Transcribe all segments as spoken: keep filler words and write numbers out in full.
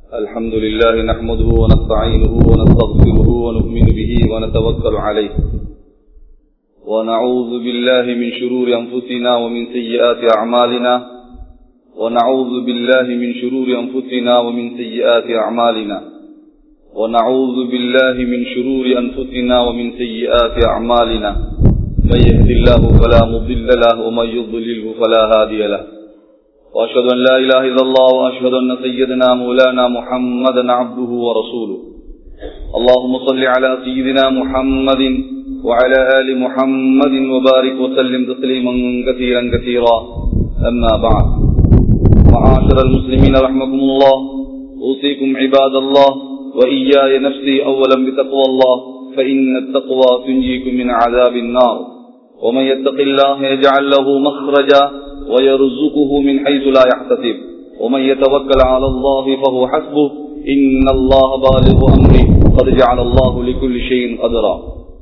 الحمد لله نحمده ونستعينه ونستغفره ونؤمن به ونتوكل عليه ونعوذ بالله من شرور أنفسنا ومن سيئات أعمالنا ونعوذ بالله من شرور أنفسنا ومن سيئات أعمالنا ونعوذ بالله من شرور أنفسنا ومن سيئات أعمالنا من يهد الله فلا مضل له ومن يضلله فلا هادي له وأشهد أن لا إله إلا الله وأشهد أن سيدنا مولانا محمدا عبده ورسوله اللهم صل على سيدنا محمد وعلى آل محمد وبارك وسلم تسليما كثيرا كثيرا أما بعد معاشر المسلمين رحمكم الله أوصيكم عباد الله وإياي نفسي أولا بتقوى الله فإن التقوى تنجيكم من عذاب النار ومن يتق الله يجعل له مخرجا ويرزقه من حيث لا يحتسب ومن يتوكل على الله فهو حسبه إن الله بالغ أمره قد جعل الله لكل شيء قدرا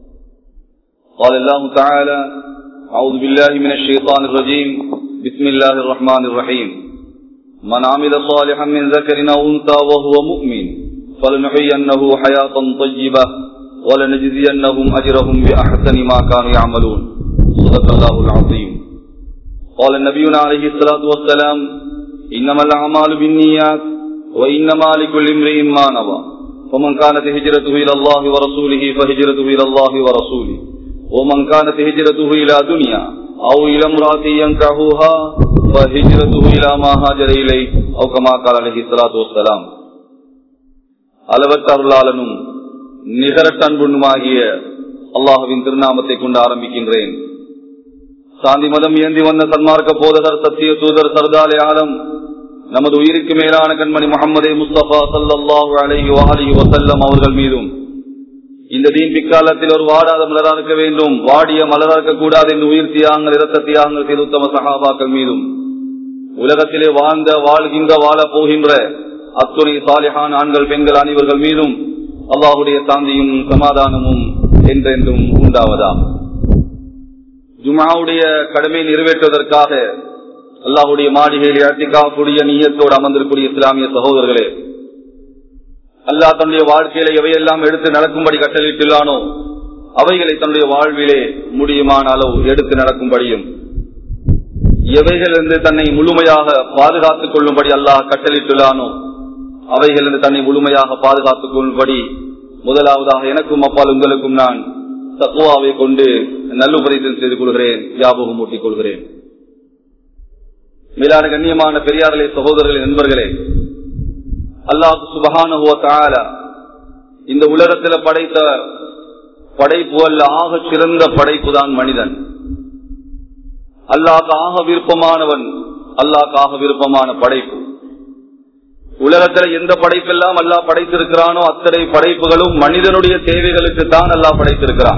قال الله تعالى أعوذ بالله من الشيطان الرجيم بسم الله الرحمن الرحيم من عمل صالحا من ذكر أو أنثى وهو مؤمن فلنحيينه حياة طيبة ولنجزينهم أجرهم بأحسن ما كانوا يعملون صدق الله العظيم قال نبينا عليه الصلاة والسلام إنما الأعمال بالنيات وإنما لكل امرئ ما نوى ومن كانت هجرته إلى الله ورسوله فهجرته إلى الله ورسوله ومن كانت هجرته إلى دنيا أو إلى امرأة ينكحها فهجرته إلى ما هاجر إليه أو كما قال عليه الصلاة والسلام அளவற்ற அருளாளனும் நிகரற்ற அன்புமாகிய அல்லாஹ்வின் திருநாமத்தை கொண்டு ஆரம்பிக்கின்றேன். சாந்தி மதம் ஏந்தி வந்த சன்மார்க்க போதகர் சத்திய தூதர் சர்தாலே ஆலம் நமது உயிருக்கு மேலான கண்மணி முஹம்மதே முஸ்தபா ஸல்லல்லாஹு அலைஹி வஆலிஹி வஸல்லம் அவர்கள் மீதும் இந்த தீன் பிக்காலத்தில் ஒரு வாடாத மலரா இருக்க வேண்டும், வாடிய மலரா இருக்க கூடாது என்று உயிர் தியாகங்கள் இரத்த தியாகங்கள் செய்த உத்தம சஹாபாக்கள் மீதும் உலகத்திலே வாழ்ந்த வாழ்கின்ற வாழ போகின்ற அத்துணை சாலிஹான் ஆண்கள் பெண்கள் அனைவர்கள் மீதும் அல்லாஹுடைய சாந்தியும் சமாதானமும் என்றென்றும் உண்டாவதா. ஜும்ஆவுடைய கடமையை நிறைவேற்றுவதற்காக அல்லாஹுடைய மாளிகையில் இஅ்திகாஃபுடைய நிய்யத்தோடு அமர்ந்திருக்கூடிய இஸ்லாமிய சகோதரர்களே, அல்லாஹ் தன்னுடைய வாழ்க்கையில எவையெல்லாம் எடுத்து நடக்கும்படி கட்டளையிட்டுள்ளானோ அவைகளை தன்னுடைய வாழ்விலே முடியுமான அளவு எடுத்து நடக்கும்படியும் எவைகளிலிருந்து தன்னை முழுமையாக பாதுகாத்துக் கொள்ளும்படி அல்லாஹ் கட்டளையிட்டுள்ளானோ அவைகளிலிருந்து தன்னை முழுமையாக பாதுகாத்துக் கொள்ளும்படி முதலாவதாக எனக்கும் அப்பால் உங்களுக்கும் நான் தக்வாவை கொண்டு நல்லுபதேசம் செய்து கொள்கிறேன், ஞாபகம் ஊட்டிக் கொள்கிறேன். மேலான கண்ணியமான பெரியார்களே, சகோதரர்களே, நண்பர்களே, அல்லாஹ் சுப்ஹானஹு வ தஆலா இந்த உலகத்தில் படைத்த படைப்பு அல்ல ஆக சிறந்த படைப்பு தான் மனிதன். அல்லாஹ்க்கு ஆக விருப்பமானவன், அல்லாஹ்க்கு ஆக விருப்பமான படைப்பு. உலகத்தில் எந்த படைப்பெல்லாம் அல்லாஹ் படைத்திருக்கிறானோ அத்தனை படைப்புகளும் மனிதனுடைய தேவைகளுக்கு தான் அல்லாஹ் படைத்திருக்கிறான்.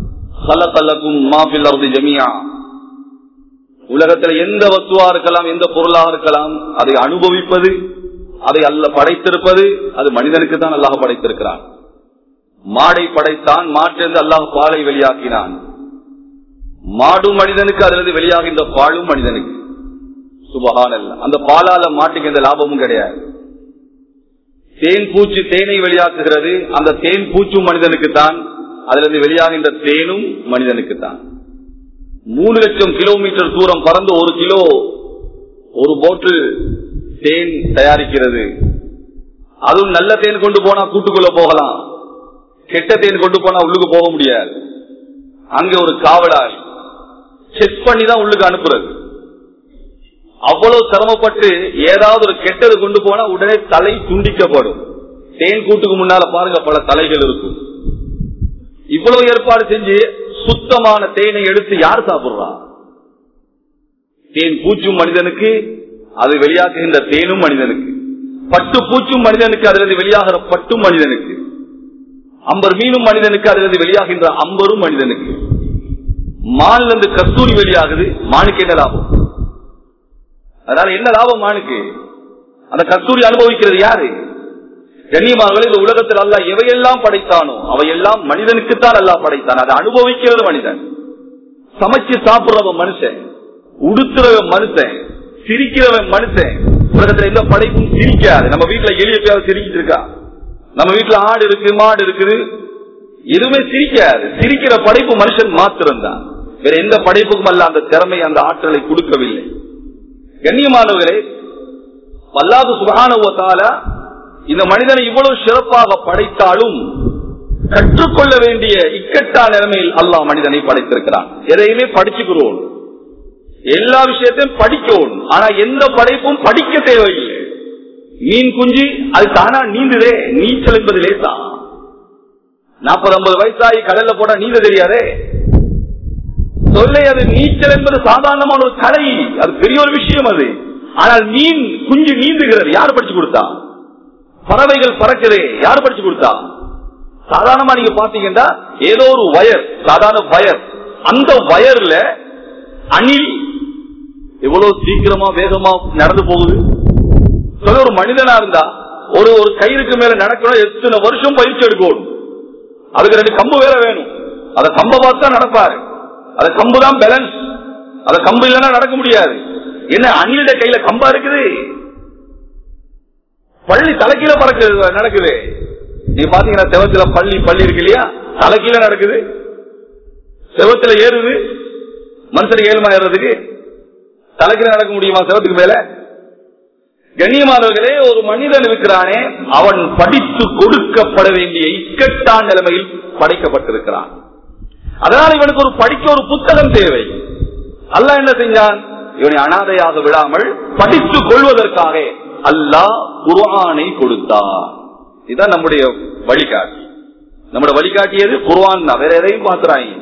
உலகத்தில் எந்த வஸ்துவா இருக்கலாம், எந்த பொருளாக இருக்கலாம், அதை அனுபவிப்பது, அதை அல்லாஹ் படைத்திருப்பது அது மனிதனுக்கு தான் அல்லாஹ் படைத்திருக்கிறான். மாடை படைத்தான், மாற்றிருந்து அல்லாஹ் பாலை வெளியாக்கினான். மாடும் மனிதனுக்கு, அதிலிருந்து வெளியாகின்ற பாலும் மனிதனுக்கு. சுபஹானல்லாஹ். அந்த பாலால மாட்டுக்கு எந்த லாபமும் கிடையாது. தேன் பூச்சி தேனை வெளியாக்குகிறது, அந்த தேன் பூச்சும் மனிதனுக்கு தான், அதிலிருந்து வெளியாகின்ற தேனும் மனிதனுக்கு தான். மூணு லட்சம் கிலோமீட்டர் தூரம் பறந்து ஒரு கிலோ ஒரு போட்டில் தேன் தயாரிக்கிறது. அதுவும் நல்ல தேன் கொண்டு போனா கூட்டுக்குள்ள போகலாம், கெட்ட தேன் கொண்டு போனா உள்ளுக்கு போக முடியாது. அங்க ஒரு காவலாளி செக் பண்ணி தான் உள்ளுக்கு அனுப்புறது. அவ்வளவு சிரமப்பட்டு ஏதாவது ஒரு கெட்டது கொண்டு போனா உடனே தலை துண்டிக்கப்படும். தேன் கூட்டுக்கு முன்னால பாருங்க பல தலைகள் இருக்கும். இவ்வளவு ஏற்பாடு செஞ்சு சுத்தமான தேனை எடுத்து யார் சாப்பிடுறா? தேன் பூச்சும் மனிதனுக்கு, அது வெளியாக்குகின்ற தேனும் மனிதனுக்கு. பட்டு பூச்சும் மனிதனுக்கு, அதிலிருந்து வெளியாகிற பட்டும் மனிதனுக்கு. அம்பர் மீனும் மனிதனுக்கு, அதிலிருந்து வெளியாகின்ற அம்பரும் மனிதனுக்கு. மான்ல இருந்து கஸ்தூரி வெளியாகுது, மானுக்கு என்ன லாபம்? அதனால என்ன லாபம் மானுக்கு? அந்த கஸ்தூரி அனுபவிக்கிறது யாரு? கண்ணியமானவர்களே, இந்த உலகத்தில் அல்லாஹ் எவையெல்லாம் படைத்தானோ அவையெல்லாம் மனிதனுக்குத்தான் அல்லாஹ் படைத்தான். அதை அனுபவிக்கிறது மனிதன். சமைச்சு சாப்பிடுறவன் மனுஷன், உடுத்துறவன் மனுஷன், சிரிக்கிறவன் மனுஷன், உலகத்துல எந்த படைப்பும் சிரிக்காது. நம்ம வீட்டுல எளிய பேர் சிரிக்கிட்டு இருக்கா? நம்ம வீட்டுல ஆடு இருக்கு, மாடு இருக்குது, எதுவுமே சிரிக்காது. சிரிக்கிற படைப்பு மனுஷன் மாத்திரம் தான். வேற எந்த படைப்புக்கும் அல்ல அந்த திறமை, அந்த ஆற்றலை கொடுக்கவில்லை. கண்ணியமானவர்களே, அல்லாஹ் சுப்ஹானஹு வ தஆலா இந்த மனிதனை இவ்வளவு சிறப்பாக படைத்தாலும் கற்றுக்கொள்ள வேண்டிய இக்கட்டான நிலைமையில் அல்லாஹ் மனிதனை படைத்திருக்கிறான். எதையுமே படிச்சுக்கிறோம், எல்லா விஷயத்தையும் படிக்கணும். ஆனா எந்த படைப்பும் படிக்க தேவையில்லை. மீன் குஞ்சு அது தானா நீந்துதே, நீச்சல் என்பதிலே தான். நாற்பது ஐம்பது வயசாகி கடல்ல போட்டா நீந்த தெரியாதே சொல்லை. அது நீச்சல் என்பது சாதாரணமான ஒரு கலை, அது பெரிய ஒரு விஷயம் அது. ஆனால் மீன் குஞ்சு நீந்துகிறது, யார் படிச்சு கொடுத்தா? பறவைகள் பறக்குதே, யார் படிச்சு கொடுத்தா? சாதாரணமா நீங்க பாத்தீங்கன்னா ஏதோ ஒரு வயர், சாதாரண வயர், அந்த வயர்ல அணில் எவ்வளவு சீக்கிரமா வேகமா நடந்து போகுது. சொல்ல ஒரு மனிதனா இருந்தா ஒரு ஒரு கயிறுக்கு மேல நடக்கணும், எத்தனை வருஷம் பயிற்சி எடுக்கணும். அதுக்கு ரெண்டு கம்பு வேற வேணும். அத கம்பை பார்த்து தான் நடப்பாரு. அத கம்பு தான் பேலன்ஸ். அத கம்பு இல்லைன்னா நடக்க முடியாது. என்ன அணிலுடைய கையில கம்பா இருக்குது, பள்ளி தலைக்கீழ பறக்க நடக்குது. நீங்க பாத்தீங்கன்னா செவத்துல பள்ளி பள்ளி இருக்கு இல்லையா, தலைக்கீழ நடக்குது. செவத்துல ஏறுது, மனுஷனுக்கு ஏழுமா ஏறதுக்கு தலைக்கீழ நடக்க முடியுமா செவத்துக்கு மேல? கண்ணியமானவர்களே, ஒரு மனிதன் இருக்கிறானே அவன் படித்து கொடுக்கப்பட வேண்டிய இக்கட்டான நிலைமையில் படைக்கப்பட்டிருக்கிறான். அதனால் இவனுக்கு ஒரு படிக்க ஒரு புத்தகம் தேவை. அல்லாஹ் என்ன செஞ்சான்? இவனை அனாதையாக விடாமல் படித்துக் கொள்வதற்காக அல்லாஹ் குர்ஆனை கொடுத்தான். இதுதான் நம்முடைய வழிகாட்டி. நம்முடைய வழிகாட்டியது குர்ஆன் தான், வேற எதையும் பாத்துறாங்க.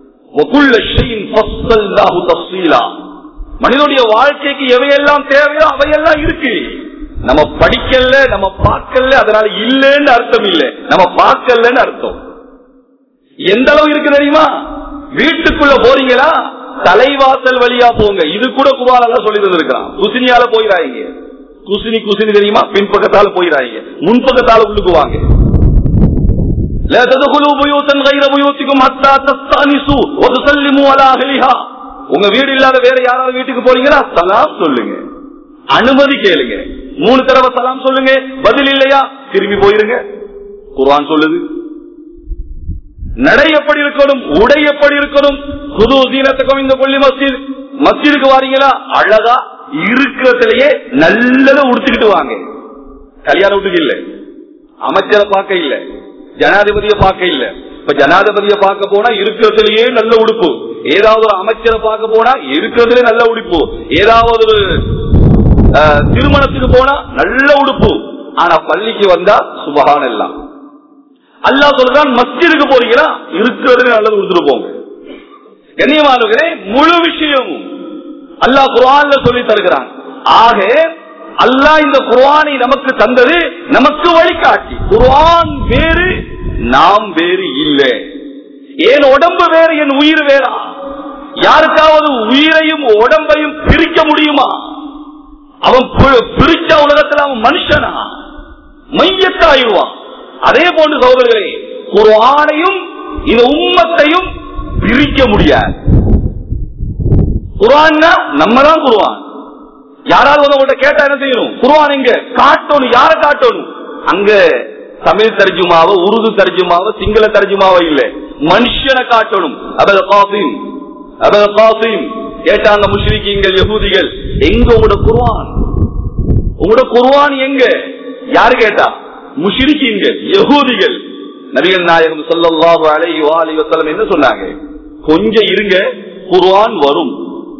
மனிதனுடைய வாழ்க்கைக்கு எவையெல்லாம் தேவையோ அவையெல்லாம் இருக்கு. நம்ம படிக்கல, நம்ம பார்க்கல, அதனால இல்லன்னு அர்த்தம் இல்லை, நம்ம பார்க்கலன்னு அர்த்தம். எந்த அளவு இருக்கு தெரியுமா? வீட்டுக்குள்ள போறீங்களா, தலைவாசல் வழியா போங்க. இது கூட குர்ஆன்ல சொல்லி தந்திருக்கான். குசினியால போயிடாங்க. குசினி குசினி தெரியுமா? பின்பக்கத்தால போயிடாங்க, முன்பக்கத்தால உள்ளுக்கு வாங்க. لا تدخلوا بيوتا غير بيوتكم حتى تستأنسوا وتسلموا على أهلها. உங்க வீடு இல்லாத வேற யாராவது வீட்டுக்கு போறீங்களா, சலாம் சொல்லுங்க, அனுமதி கேளுங்க. மூணு தடவை சலாம் சொல்லுங்க, பதில் இல்லையா திரும்பி போயிருங்க. குர்ஆன் சொல்லுது. நடை எப்படி இருக்கணும், உடை எப்படி இருக்கணும்? குது தீனத்துக்கும் இந்த பள்ளி மஸ்ஜித், மஸ்ஜிதுக்கு வாரீங்களா அழகா இருக்கிறதுலயே நல்லத உடுத்திக்கிட்டு வாங்க. கல்யாண வீட்டுக்கு இல்ல, அமைச்சரை பார்க்க இல்ல, ஜனாதிபதியை பார்க்க இல்ல. இப்ப ஜனாதிபதியை பார்க்க போனா இருக்கிறதுலயே நல்ல உடுப்பு, ஏதாவது ஒரு அமைச்சரை பார்க்க போனா இருக்கிறதுலே நல்ல உடுப்பு, ஏதாவது ஒரு திருமணத்துக்கு போனா நல்ல உடுப்பு. ஆனா பள்ளிக்கு வந்தா சுபஹானல்லாஹ். அல்லாஹ் சொல்றான், மஸ்ஜிதுக்கு போறீங்களா இருக்கிறதுல நல்லது உடுத்துட்டு போங்க. கண்ணியமானவர்களே, முழு விஷயமும் அல்லாஹ் குர்ஆன்ல சொல்லி தருகிறான். ஆக அல்லாஹ் இந்த குர்ஆனை நமக்கு தந்தது நமக்கு வழிகாட்டி. குர்ஆன் வேறு, நாம் வேறு இல்லை. ஏன் உடம்பு வேறு, என் உயிர் வேறா? யாருக்காவது உயிரையும் உடம்பையும் பிரிக்க முடியுமா? அவன் பிரிச்ச உலகத்தில் அவன் மனுஷனா? மையத்தாயிடுவான். அதே போன்று சகோதரர்களே, குர்ஆனையும் இந்த உம்மத்தையும் பிரிக்க முடியாது. குர்ஆன் நம்ம தான் குர்ஆன். யாராவது உங்கள்கிட்ட கேட்டா என்ன செய்யணும்? குர்ஆன் எங்க காட்டணும், யார காட்டணும்? அங்க தமிழ் தர்ஜுமாவோ, உருது தர்ஜுமாவோ, சிங்கள தர்ஜுமாவோ இல்ல, மனுஷனை காட்டணும். அபல் காசிம் அபல் காசிம் கேட்டாங்க முஷ்ரிக்கீங்கள், யஹூதிகள், எங்க உங்களோட குர்ஆன்? உங்களோட குர்ஆன் எங்க? யாரு கேட்டா? முஷ்ரிக்கீங்கள், யஹூதிகள். நபிகள் நாயகம் ஸல்லல்லாஹு அலைஹி வஆலிஹி வஸல்லம் என்ன சொன்னாங்க? கொஞ்சம் இருங்க, குர்ஆன் வரும்.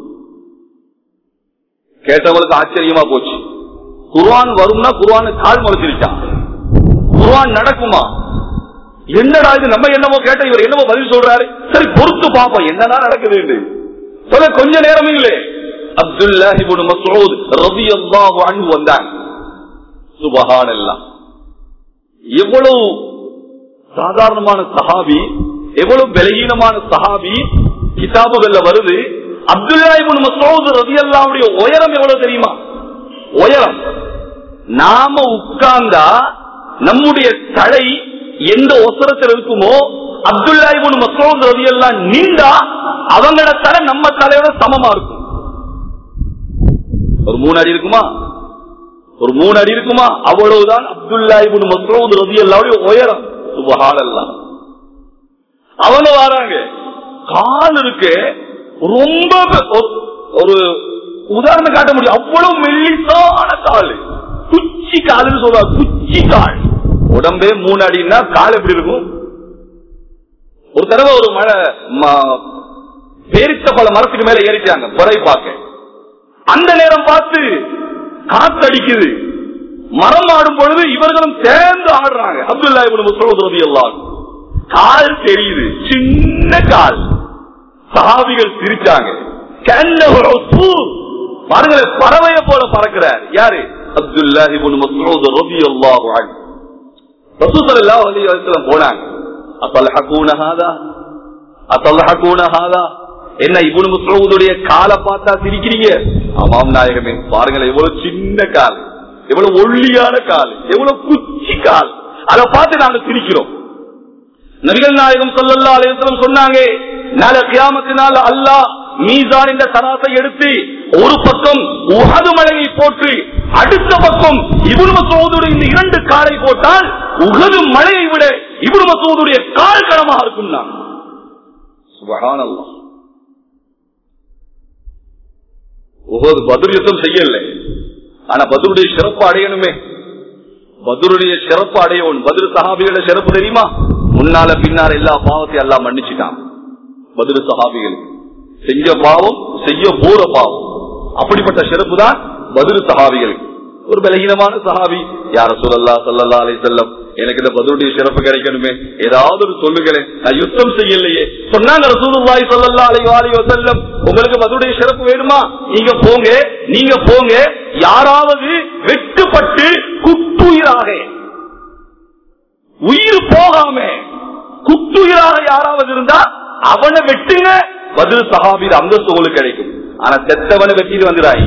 கேட்டவங்களுக்கு ஆச்சரியமா போச்சு. குர்ஆன் வரும்னா குர்ஆனுக்கு கால் முளைச்சிருச்சான். குர்ஆன் நடக்குமா? என்னடா இது, நம்ம என்னமோ கேட்ட இவர் என்னமோ பதில் சொல்றாரு, சரி பொறுத்து பாப்போம் என்னதான் நடக்குது. சொல்ல கொஞ்ச நேரம் இல்லை, அப்துல்லாஹ் இப்னு மஸ்ஊத் ரலியல்லாஹு அன்ஹு வந்தாங்க. சுப்ஹானல்லாஹ், எவ்வளவு சாதாரணமான சஹாபி, எவ்வளவு பலகீனமான சஹாபி. கிதாபுகள்ல வருது, அப்துல்லாஹ் இப்னு மஸ்ஊத் ரலியல்லாஹு அன்ஹு உயரம் எவ்வளவு தெரியுமா? உயரம் நாம உட்கார்ந்தா நம்முடைய தலை எந்த ஒசரத்தில் இருக்குமோ, அப்துல்லாஹ் இப்னு மஸ்ஊத் ரலியல்லாஹு அன்ஹு நின்றா அவங்களோட தலை நம்ம தலையோட சமமா இருக்கும். ஒரு மூணு அடி இருக்குமா? ஒரு மூணு அடி இருக்குமா, அவ்வளவுதான் அப்துல்லா இப்னு மஸ்ஊத் ரலியல்லாஹு உயரம். சுப்ஹானல்லாஹ். அவங்க வராங்க, கால் இருக்கு ரொம்ப ஒரு உதாரணம் காட்ட முடியும், அவ்வளவு மெல்லிசான கால், குச்சி காலுன்னு சொல்றாங்க, குச்சி கால். உடம்பே மூணு அடின்னா கால் எப்படி இருக்கும்? ஒரு தடவை ஒரு மழை பேரித்த பல மரத்துக்கு மேல ஏறிட்டாங்க பறை பார்க்க. அந்த நேரம் பார்த்து காத்தடிக்குது, மரம் ஆடும் பொழுது இவர்களும் சேர்ந்து ஆடுறாங்க. அப்துல்லா இப்னு மஸ்ஊத் ரலியல்லாஹு அன்ஹு கால் தெரியுது, சின்ன கால். சஹாபிகள் சிரிச்சாங்க. பாருங்களே, பறவையை போல பறக்கிறார். யாரு? அப்துல்லா இப்னு மஸ்ஊத் ரலியல்லாஹு அன்ஹு. ரசூல் ஸல்லல்லாஹு அலைஹி வஸல்லம் போனாங்க. அத்தல்ஹகூன ஹாதா அத்தல்ஹகூன ஹாதா, என்ன இப்னு மஸ்ஊதுடைய காலை பார்த்தா சிரிக்கிறீங்க? ஆமாம் நாயகமே, பாருங்களேன் எவ்வளவு சின்ன கால், எவ்வளவு ஒல்லியான கால், எவ்வளவு குச்சி கால், அதை பார்த்து நாங்க சிரிக்கிறோம். நபிகள் நாயகம் ஸல்லல்லாஹு அலைஹி வஸல்லம் சொன்னாங்க, நாளை கியாமத்தினால் அல்லாஹ் மீசான் என்ற தராசை எடுத்து ஒரு பக்கம் உஹது மலையை போட்டு அடுத்த பக்கம் இப்னு மஸ்ஊதுடைய இந்த இரண்டு காலை போட்டால் உஹது மலையை விட இப்னு மஸ்ஊதுடைய கால் கனமாக இருக்கும். சுப்ஹானல்லாஹ். உஹது பத்ர் யுத்தம் செய்யல, ஆனா பத்ருடைய சிறப்பு அடையணுமே, பத்ருடைய சிறப்பு அடையணும். பத்ர் சஹாபிகளோட சிறப்பு தெரியுமா? முன்னால பின்னால எல்லா பாவத்தையும் எல்லாம் மன்னிச்சுட்டான். பத்ர் சஹாபிகளுக்கு செஞ்ச பாவம், செய்ய போற பாவம், அப்படிப்பட்ட சிறப்பு தான் பத்ர் சஹாபிகளுக்கு. ஒரு பலகீனமான சஹாபி, யா ரசூலல்லாஹ் ஸல்லல்லாஹு அலைஹி வஸல்லம், எனக்கு இந்த பத்ருடைய சிறப்பு கிடைக்கணுமே, ஏதாவது ஒரு சொல்லுங்களேன், நான் யுத்தம் செய்யலையே. சொன்னாங்க ரசூலுல்லாஹி ஸல்லல்லாஹு அலைஹி வஸல்லம், உங்களுக்கு பத்ருடைய சிறப்பு வேணுமா? நீங்க போங்க, நீங்க போங்க, யாராவது வெட்டுப்பட்டு குட்டுயிராக, உயிர் போகாம குட்டுயிராக யாராவது இருந்தா அவனை வெட்டுங்க, பத்ர் சஹாபி அந்தஸ்து உங்களுக்கு கிடைக்கும். ஆனா செத்தவனை வெட்டிட்டு வந்துடாங்க.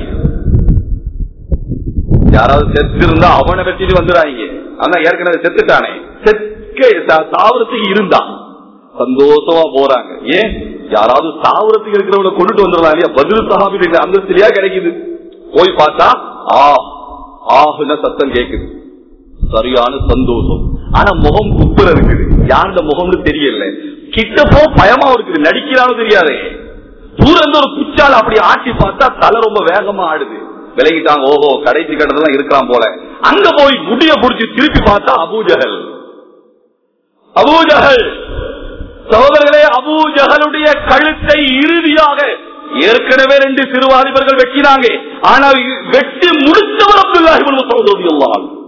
யாராவது செத்து இருந்தா அவனை வெட்டிட்டு வந்துடாங்க. ஆனா ஏற்கனவே செத்துட்டானே, செக்க தாவரத்துக்கு இருந்தா சந்தோஷமா போறாங்க. ஏன்? யாராவது தாவரத்துக்கு இருக்கிறவங்களை கொண்டுட்டு வந்துடலாம் இல்லையா? பத்ர் சஹாபி அந்தஸ்திலையா கிடைக்குது. போய் பார்த்தா ஆ ஆஹுன சத்தம் கேக்குது, சரியான சந்தோஷம். ஆனா முகம் குப்புற இருக்குது, யாருந்த முகம்னு தெரியல. கிட்ட போ பயமா இருக்குது, நடிக்கிறான்னு தெரியாது. தூரம் ஒரு குச்சால அப்படி ஆட்டி பார்த்தா தலை ரொம்ப வேகமா ஆடுது. விலகிட்டாங்க, ஓஹோ கடைசி கட்டத்துல இருக்கிறான் போல. அங்க போய் முடிய புடிச்சு திருப்பி பார்த்தா அபூஜஹல். அபூஜஹல் சகோதரர்களே, அபூஜஹலுடைய கழுத்தை இறுதியாக ஏற்கனவே ரெண்டு சிறுவாதிபர்கள் வெட்டினாங்க. ஆனா வெட்டி முடித்தவர் அப்துல்லாஹ் இப்னு மஸ்ஊத் ரலியல்லாஹு அன்ஹு.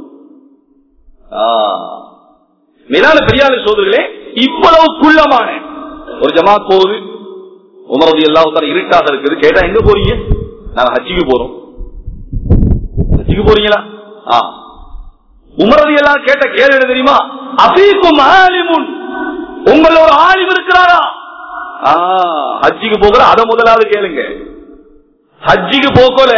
மேலான பெரியாள சோதரிகளே, இவ்வளவு குள்ளமான ஒரு ஜமாத் போகுது. உமர் ரலியல்லாஹு தஆலா இருட்டாக இருக்குது. கேட்டா எங்க போறீங்க? நாங்க ஹஜ்ஜுக்கு போறோம். ஹஜ்ஜுக்கு போறீங்களா? உமர் ரலியல்லாஹு கேட்ட கேள்வி என்ன தெரியுமா? அஃபீக்கும் ஆலிமுன், உங்கள ஒரு ஆலிம் இருக்கிறாரா? ஹஜ்ஜுக்கு போகிற அத முதலாவது கேளுங்க. ஹஜ்ஜுக்கு போகல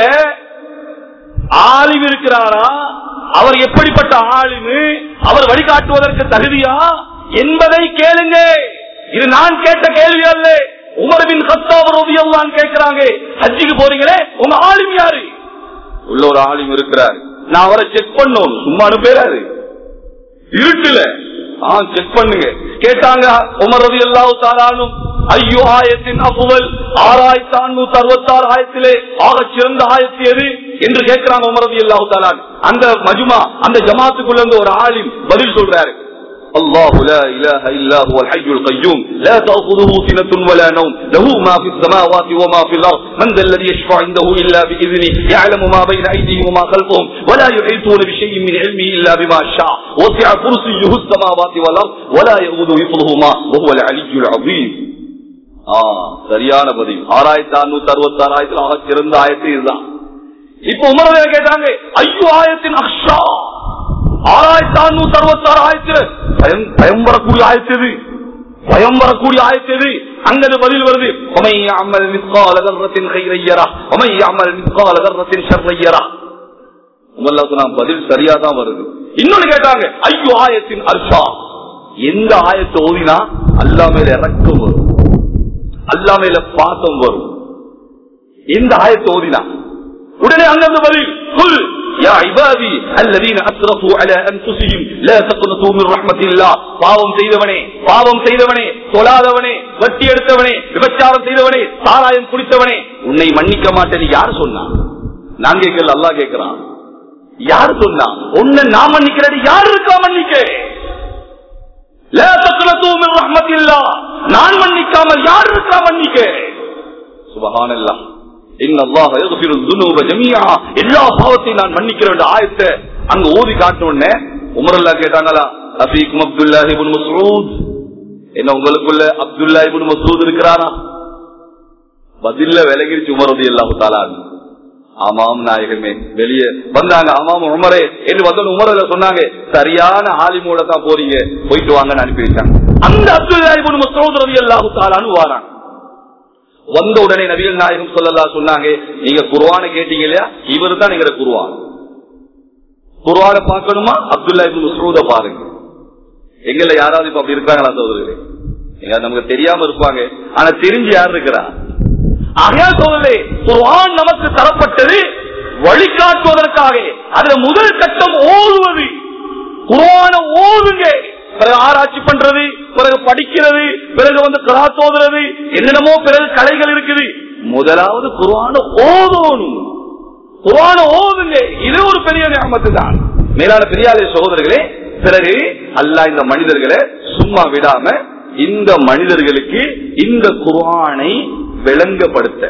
ஆலிம் இருக்கிறாரா, அவர் எப்படிப்பட்ட ஆலிமு, அவர் வழிகாட்டுவதற்கு தகுதியா என்பதை கேளுங்க. இது நான் கேட்ட கேள்வி அல்ல. உமர் பின் கத்தாப் ரலியல்லாஹு அன்ஹு கேக்குறாங்க, ஹஜ்ஜுக்கு போறீங்களே உங்க ஆலிம் யாரு? உள்ள ஒரு ஆலிம் இருக்கிறார், நான் அவரை செக் பண்ணணும், சும்மா அனுப்பேராரு, இருட்டுல செக் பண்ணுங்க. கேட்டாங்க உமர் ரலியல்லாஹு தஆலா அன்ஹு, ஐயோ ஆயத்தின் அஃவல், ஆறாயிரத்தி நானூத்தி அறுபத்தி ஆறு ஆயத்திலே ஆக சிறந்த ஆயத்து எது என்று கேட்கிறாங்க உமர் ரலியல்லாஹு தஆலா. அந்த மஜ்மா, அந்த ஜமாத்துக்குள்ள இருந்து ஒரு ஆலிம் பதில் சொல்றாரு, الله لا إله إلا هو الحي القيوم لا تأخذه سنة ولا نوم له ما في السماوات وما في الأرض من ذا الذي يشفع عنده إلا بإذنه يعلم ما بين أيديهم وما خلفهم ولا يحيطون بشيء من علمه إلا بما شاء وسع كرسيه السماوات والأرض ولا يؤوده حفظهما وهو العلي العظيم. சரியான பதில். ஆறாயிரத்தி நானூத்தி அறுபத்தி ஆறு ஆயிரத்தில் ஆக சிறந்த ஆயத்து இதுதான். இப்ப உமரவே கேட்டாங்க, ஐயோ ஆயத்தின் அக்ஷா, ஆறாயிரத்தி நானூத்தி அறுபத்தி ஆறு ஆயிரத்தில் பயம் வரக்கூடிய ஆயத்தது, பயம் வரக்கூடிய ஆயத்தது. அங்கது பதில் வருது, பதில் சரியாதான் வருது. இன்னொன்னு கேட்டாங்க, ஐயோ ஆயத்தின் அர்ஷா, எந்த ஆயத்தை ஓதினா அல்லாஹ் மேல இறக்கம் வரும், அல்லாஹ் மேல பாசம் வரும், எந்த ஆயத்தை ஓதினா. உடனே அங்கிருந்து பதில், குல் யா இபாதி அல்லதீன அஸ்ரஃபு அலா அன்ஃபுஸிஹிம் லா தக்னது மின் ரஹ்மத்தில்லாஹ். பாவம் செய்தவனே, பாவம் செய்தவனே, தொழாதவனே, வட்டி எடுத்தவனே, விபச்சாரம் செய்தவனே, சாராயம் குடித்தவனே, உன்னை மன்னிக்க மாட்டேன் யார் சொன்னா? நான் கேட்கல, அல்லாஹ் கேட்கிறான். யார் சொன்னா? உன்னை நான் மன்னிக்கிறது யார் இருக்கா? மன்னிக்க லா தக்னது மின் ரஹ்மத்தில்லாஹ். நான் மன்னிக்காமல் யார் இருக்கா? மன்னிக்க. சுப்ஹானல்லாஹ். இன்னல்லாஹ யக்ஃபிரு ذுனூப ஜமீஆ. எல்லா பாவத்தையும் நான் மன்னிக்கிறேன் ஆயத்தை அங்க ஓதி காட்டணும்னே உமர் அல்லாஹ் கேட்டாங்களா, அஃபீக்கும் அப்துல்லாஹ் இப்னு மஸ்ஊத், என்ன உங்களுக்குள்ள அப்துல்லாஹ் இப்னு மஸ்ஊத் இருக்கிறாரா? பதில்ல விலகிருச்சு உமர் ரலியல்லாஹு தஆலா. ஆமாம் நாயகமே. வெளியே வந்தாங்க, ஆமாம் உமரே என்று வந்து உமர்ல சொன்னாங்க, சரியான ஆலிமோட தான் போறீங்க, போயிட்டு வாங்கன்னு அனுப்பி வச்சாங்க. அந்த அப்துல்லாஹ் இப்னு மஸ்ஊத் ரலியல்லாஹு தஆலான்னு வாராங்க. வந்த உடனே நபிகள் நாயகம் ஸல்லல்லாஹு சொன்னாங்க, நீங்க குர்ஆனை கேட்டீங்க இல்லையா, இவரு தான் நீங்க குர்ஆன். குர்ஆனை பார்க்கணுமா, அப்துல்லாஹ் இப்னு மஸ்ஊத பாருங்க. எங்கல யாராவது இப்ப அப்படி இருக்காங்களா சகோதரர்களே? எங்க நமக்கு தெரியாம இருப்பாங்க, ஆனா தெரிஞ்சு யார் இருக்கிறா? ஆகையா சகோதரர்களே, குர்ஆன் நமக்கு தரப்பட்டது வழிகாட்டுவதற்காக. அதுல முதல் கட்டம் ஓதுவது. குர்ஆனை ஓதுங்க, பிறகு ஆராய்ச்சி பண்றது, பிறகு படிக்கிறது, பிறகு வந்து கிராத் ஓதுறது, என்னென்னமோ பிறகு கலைகள் இருக்குது. முதலாவது குர்ஆனை ஓதணும். குர்ஆனை ஓதுங்க, இது ஒரு பெரிய நியமத்து தான். மேலான பெரியாரே சகோதரர்களே, பிறகு அல்லாஹ் இந்த மனிதர்களை சும்மா விடாம இந்த மனிதர்களுக்கு இந்த குர்ஆனை விளங்கப்படுத்த,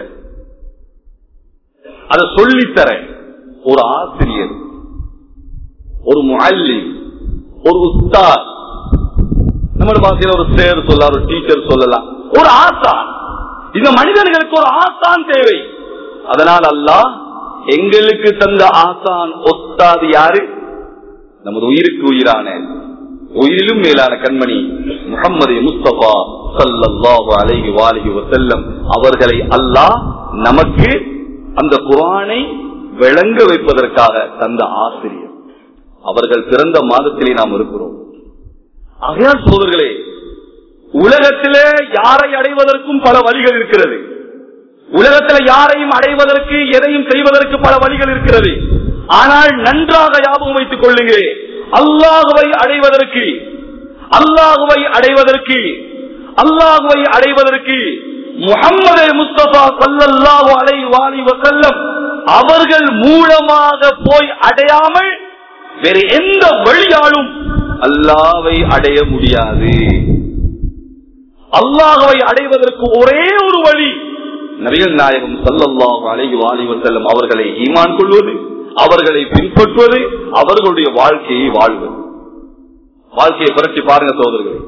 அதை சொல்லித்தர ஒரு ஆசிரியர், ஒரு முஅல்லிம், ஒரு உஸ்தாத், நம்ம பாசையில ஒரு சேர் சொல்லலாம், ஒரு டீச்சர் சொல்லலாம், ஒரு ஆசான். இந்த மனிதர்களுக்கு ஒரு ஆசான் தேவை. அதனால் அல்லாஹ் எங்களுக்கு தந்த ஆசான் உஸ்தாத் யாரு? நமது உயிருக்கு உயிரான, உயிரிலும் மேலான கண்மணி முஹம்மது முஸ்தபா ஸல்லல்லாஹு அலைஹி வஆலிஹி வஸல்லம் அவர்களை அல்லாஹ் நமக்கு அந்த குர்ஆனை விளங்க வைப்பதற்காக தந்த ஆசிரியர். அவர்கள் பிறந்த மாதத்திலே நாம் இருக்கிறோம். ஆகையால் சோதர்களே, உலகத்திலே யாரை அடைவதற்கும் பல வழிகள் இருக்கிறது. உலகத்தில் யாரையும் அடைவதற்கு, எதையும் செய்வதற்கு பல வழிகள் இருக்கிறது. ஆனால் நன்றாக ஞாபகம் வைத்துக் கொள்ளுங்க, அல்லாஹ்வை அடைவதற்கு அல்லாஹ்வை அடைவதற்கு அல்லாஹ்வை அடைவதற்கு முஹம்மது முஸ்தபா ஸல்லல்லாஹு அலைஹி வஸல்லம் அவர்கள் மூலமாக போய் அடையாமல் வேறு எந்த வழியாலும் அல்லாஹ்வை அடைய முடியாது. அல்லாஹ்வை அடைவதற்கு ஒரே ஒரு வழி, நபிகள் நாயகம் ஸல்லல்லாஹு அலைஹி வஸல்லம் அவர்களை ஈமான் கொள்வது, அவர்களை பின்பற்றுவது, அவர்களுடைய வாழ்க்கையை வாழ்வது. வாழ்க்கையை புரட்சி பாருங்க சகோதரர்களே,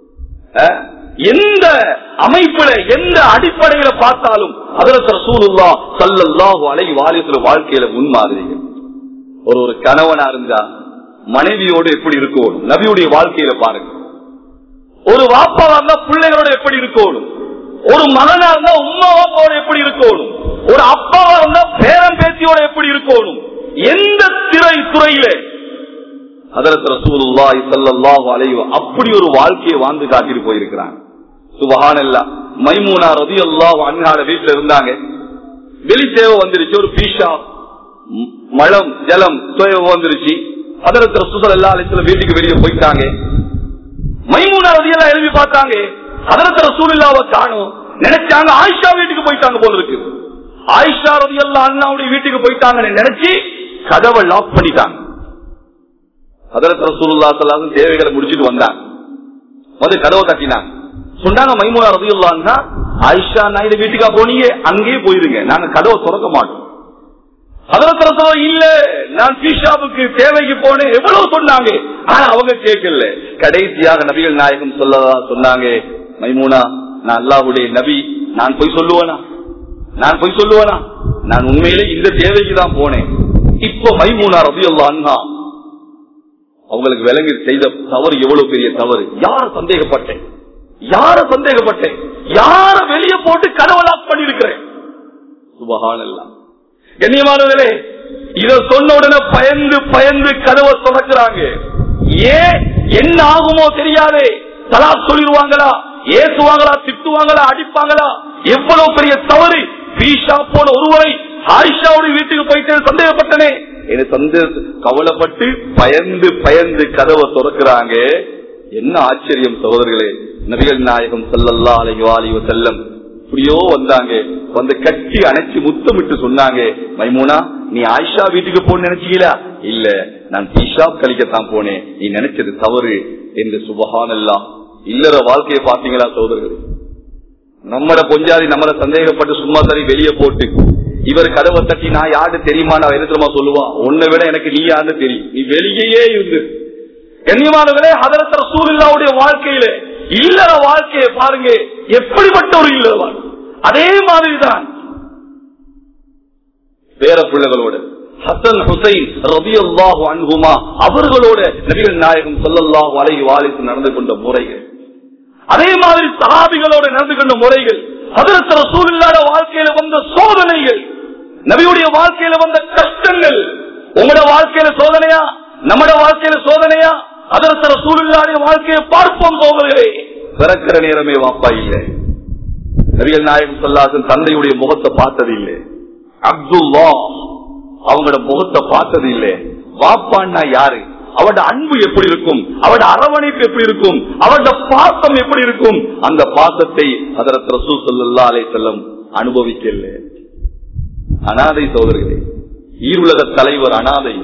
எந்த அமைப்புல எந்த அடிப்படையில பார்த்தாலும் ஹஜ்ரத் ரசூலுல்லாஹ் ஸல்லல்லாஹு அலைஹி வஸல்லம் வாழ்க்கையில முன்மாதிரிகள். ஒரு ஒரு கணவனா இருந்தா மனைவியோடு எப்படி இருக்கணும், நபியுடைய வாழ்க்கையில பாருங்க. ஒரு வாப்பாவா இருந்தா பிள்ளைகளோட எப்படி இருக்கணும், ஒரு மகனா இருந்தா உம்மா வாப்பாவோட எப்படி இருக்கணும், ஒரு அப்பாவா இருந்தா பேரம் பேத்தியோட எப்படி இருக்கணும். எந்த திரை துறையில ஹஜ்ரத் ரசூலுல்லாஹி ஸல்லல்லாஹு அலைஹி வஸல்லம் அப்படி ஒரு வாழ்க்கையை வாழ்ந்து காட்டிட்டு போயிருக்கிறாங்க. சுப்ஹானல்லாஹ். மைமூனா ரலியல்லாஹு அன்ஹா வீட்டுல இருந்தாங்க. வெளி தேவை வந்துருச்சு, ஒரு பீஷா மலம் ஜலம் தேவை வந்துருச்சு. ஹஜ்ரத் ரசூல் ஸல்லல்லாஹு அலைஹி வஸல்லம் வீட்டுக்கு வெளியே போயிட்டாங்க. மைமூனா ரலியல்லாஹு எழுப்பி பார்த்தாங்க, ஹஜ்ரத் ரசூலுல்லாஹ்வை காணோம். நினைச்சாங்க ஆயிஷா வீட்டுக்கு போயிட்டாங்க போல இருக்கு. ஆயிஷா ரலியல்லாஹு அன்ஹாவுடைய வீட்டுக்கு போயிட்டாங்கன்னு நினைச்சு கதவை லாக் பண்ணிட்டாங்க. ஹஜ்ரத் ரசூலுல்லாஹி ஸல்லல்லாஹு அலைஹி வஸல்லம் தேவைகளை முடிச்சிட்டு வந்தாங்க. வந்து கதவை தட்டினாங்க. சொன்னாங்க மைமூனா ரலியல்லாஹு அன்ஹா, ஆயிஷா நாயுடு வீட்டுக்கா போனீங்க, அங்கேயே போயிருங்க, நாங்க கதவை திறக்க மாட்டோம். ஹஜ்ரத் ரசூல் இல்ல, நான் பீஷாவுக்கு தேவைக்கு போனேன், எவ்வளவு சொன்னாங்க, ஆனா அவங்க கேட்கல. கடைசியாக நபிகள் நாயகம் ஸல்லல்லாஹு சொன்னாங்க, மைமூனா நான் அல்லாஹ்வுடைய நபி, நான் போய் சொல்லுவேனா, நான் போய் சொல்லுவேனா, நான் உண்மையிலே இந்த தேவைக்கு தான் போனேன். இப்ப மைமூனா ரலியல்லாஹு அன்ஹா அவங்களுக்கு விளங்கி செய்த தவறு எவ்வளவு பெரிய தவறு. யார சந்தேகப்பட்டேன், யார சந்தேகப்பட்டேன், யார வெளியே போட்டு கதவை லாக் பண்ணி இருக்கிறேன். சுப்ஹானல்லாஹ். கண்ணியமானவர்களே, இத சொன்ன உடனே பயந்து பயந்து கதவை திறக்கிறாங்க. ஏன் என்ன ஆகுமோ தெரியாதே, தலாக் சொல்லிடுவாங்களா, ஏசுவாங்களா, திட்டுவாங்களா, அடிப்பாங்களா, எவ்வளவு பெரிய தவறு. பீஷா போன ஒருவரை ஆயிஷாவுடைய வீட்டுக்கு போயிட்டு சந்தேகப்பட்டனே என்ன சந்தேக கவலைப்பட்டு பயந்து பயந்து கதவை திறக்கிறாங்க. என்ன ஆச்சரியம் சகோதரர்களே, நபிகள் நாயகம் ஸல்லல்லாஹு அலைஹி வஸல்லம் இப்படியோ வந்தாங்க, வந்து கட்டி அணைச்சு முத்தமிட்டு சொன்னாங்க, மைமூனா நீ ஆயிஷா வீட்டுக்கு போன்னு நினைச்சீங்களா? இல்ல, நான் பீஷாப் கழிக்கத்தான் போனேன், நீ நினைச்சது தவறு என்று. சுபஹானல்லாஹ். இல்லற வாழ்க்கையை பாத்தீங்களா சகோதரர்களே? நம்மட பொஞ்சாதி நம்மள சந்தேகப்பட்டு சும்மா தரி வெளியே போட்டு இவர் கதவை தட்டி நான் யாரு தெரியுமா நான் என்ன தெரியுமா சொல்லுவான், உன்னை விட எனக்கு நீ யாருன்னு தெரியும், நீ வெளியே இருந்து. கண்ணியமானவர்களே, ஹதரத் ரசூலுல்லாஹ்வுடைய வாழ்க்கையில இல்லற வாழ்க்கையை பாருங்க, எப்படிப்பட்ட ஒரு இல்லற வாழ்க்கை. அதே மாதிரிதான் பேர பிள்ளைகளோட ஹசன் ஹுசைன் ரலியல்லாஹு அன்ஹுமா அவர்களோட நபிகள் நாயகம் ஸல்லல்லாஹு அலைஹி வஸல்லம் நடந்து கொண்ட முறைகள், அதே மாதிரி சஹாபிகளோட நடந்து கொண்ட முறைகள், ஹதரத் ரசூலுல்லாஹ்வுடைய வாழ்க்கையில வந்த சோதனைகள், நபியுடைய வாழ்க்கையில வந்த கஷ்டங்கள். உங்களோட வாழ்க்கையில சோதனையா, நம்மட வாழ்க்கையில சோதனையா? ஹதரத் ரசூலுல்லாஹ்வுடைய வாழ்க்கையை பார்ப்போம் சோதனைகளே. பிறக்கிற நேரமே வாப்பா இல்லை, நபிகள் நாயகம் ஸல்லல்லாஹு அலைஹி வஸல்லம் தந்தையுடைய முகத்தை பார்த்தது இல்லை, அப்துல்லா அவங்களோட முகத்தை பார்த்தது இல்லை. வாப்பான்னா யாரு, அவட அன்பு எப்படி இருக்கும், அவட அரவணைப்பு எப்படி இருக்கும், அவட பாசம் எப்படி இருக்கும், அந்த பாசத்தை ஹதரத் ரசூல் ஸல்லல்லாஹு அலைஹி வஸல்லம் அனுபவிக்கல. அனாதை சோதரர்களே, ஈருலக தலைவர் அனாதை.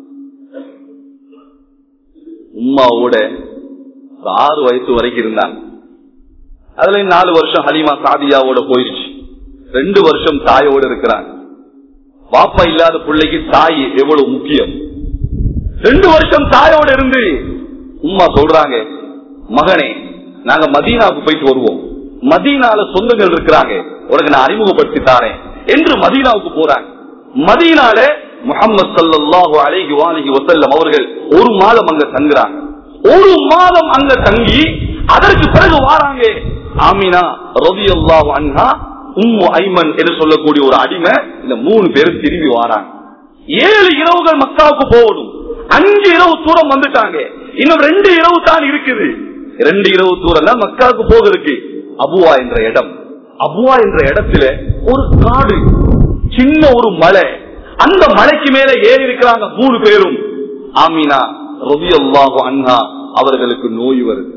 உம்மாவோட ஆறு வயசு வரைக்கும் இருந்தாங்க. அதுல நாலு வருஷம் ஹலீமா சாதியாவோட போயிடுச்சு, ரெண்டு வருஷம் தாயோட இருக்கிறாங்க. பாப்பா இல்லாத பிள்ளைக்கு தாய் எவ்வளவு முக்கியம். ரெண்டு வருஷம் தாயோட இருந்து உம்மா சொல்றாங்க, மகனே நாங்க மதீனாவுக்கு போயிட்டு வருவோம், மதீனால சொந்தங்கள் இருக்கிறாங்க, உனக்கு நான் அறிமுகப்படுத்தி தாரேன் என்று மதீனாவுக்கு போறாங்க. மதீனால முஹம்மது ஸல்லல்லாஹு அலைஹி வஸல்லம் அவர்கள் ஒரு மாதம் அங்க தங்குறாங்க. ஒரு மாதம் அங்க தங்கி அதற்கு பிறகு வாராங்க ஆமினா ரலியல்லாஹு அன்ஹா, உம்மு ஐமன் என்று சொல்லக்கூடிய ஒரு அடிமை, இந்த மூணு பேரும் திரும்பி வாராங்க. ஏழு இரவுகள் மக்காவுக்கு போகணும், அஞ்சு இரவு தூரம் வந்துட்டாங்க, இன்னும் ரெண்டு இரவு தான் இருக்குது. ரெண்டு இரவு தூரம் தான் மக்காவுக்கு போகிறதுக்கு. அபுவா என்ற இடம், அபுவா என்ற இடத்துல ஒரு காடு, சின்ன ஒரு மலை, அந்த மலைக்கு மேல ஏறி இருக்கிறாங்க மூணு பேரும். ஆமினா ரலியல்லாஹு அன்ஹா அவர்களுக்கு நோய் வருது.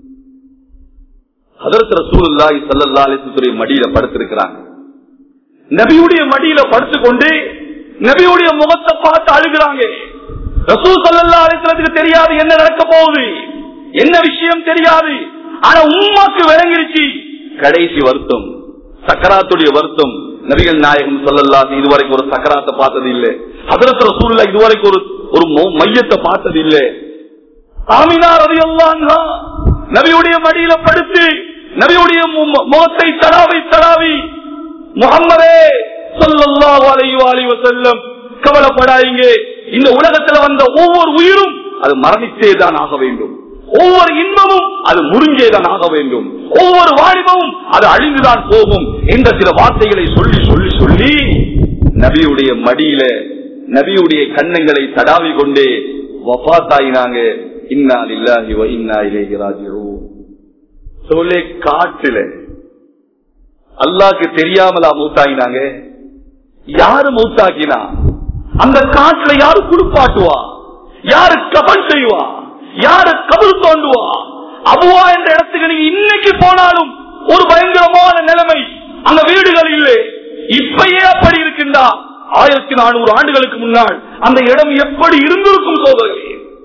ஹதரத் ரசூலுல்லாஹி ஸல்லல்லாஹு அலைஹி வஸல்லம் மடியில படுத்திருக்கிறாங்க. நபியுடைய மடியில படுத்துக்கொண்டு நபியுடைய முகத்தை பார்த்து அழுகிறாங்க. ரசூல் ஸல்லல்லாஹு அலைஹி வஸல்லத்துக்கு தெரியாது என்ன நடக்க போகுது, என்ன விஷயம் தெரியாது. ஆனா உம்மாக்கு விளங்கிருச்சு. கடைசி வருத்தம், சக்கராத்துடைய வருத்தம். நபிகள் நாயகம் ஸல்லல்லாஹு அலைஹி இதுவரைக்கும் ஒரு சக்கராத்தை பார்த்தது இல்லை. ஹதரத் ரசூலுல்லாஹ் இதுவரைக்கும் ஒரு ஒரு மையத்தை பார்த்தது இல்லை. ஆமினா ரலியல்லாஹு அன்ஹா நபியுடைய மடியில படுத்து நபியுடைய முகத்தை தடாவி தடாவி, முஹம்மதே ஸல்லல்லாஹு அலைஹி வஸல்லம் கவலைப்படாதீங்க, இந்த உலகத்துல வந்த ஒவ்வொரு உயிரும் அது மரணித்தே தான் ஆக வேண்டும், ஒவ்வொரு இன்பமும் அது முறிஞ்சேதான் ஆக வேண்டும், ஒவ்வொரு வாலிபமும் அது அழிந்துதான் போகும் என்ற சில வார்த்தைகளை சொல்லி சொல்லி சொல்லி நபியுடைய மடியில நபியுடைய கண்ணங்களை தடாவி கொண்டே வஃபாத்தாயினாங்க. இன்னா லில்லாஹி வ இன்னா இலைஹி ராஜிஊன். சொல்லே காட்டுல அல்லாஹ்க்கு தெரியாமலா மௌத்தாயினாங்க? யாரு மௌத்தாக்கினா? அந்த காட்டுல யாரு குடுப்பாட்டுவா, யாரு கபன் செய்வா, யாரு கபர் தோண்டுவா? அபுவா என்ற இடத்துக்கு நீங்க இன்னைக்கு போனாலும் ஒரு பயங்கரமான நிலைமை, அங்க வீடுகள் இல்லை. இப்பயே அப்படி இருக்கின்றா? ஆயிரத்தி நானூறு ஆண்டுகளுக்கு முன்னால் அந்த இடம் எப்படி இருந்திருக்கும் சோதரர்களே?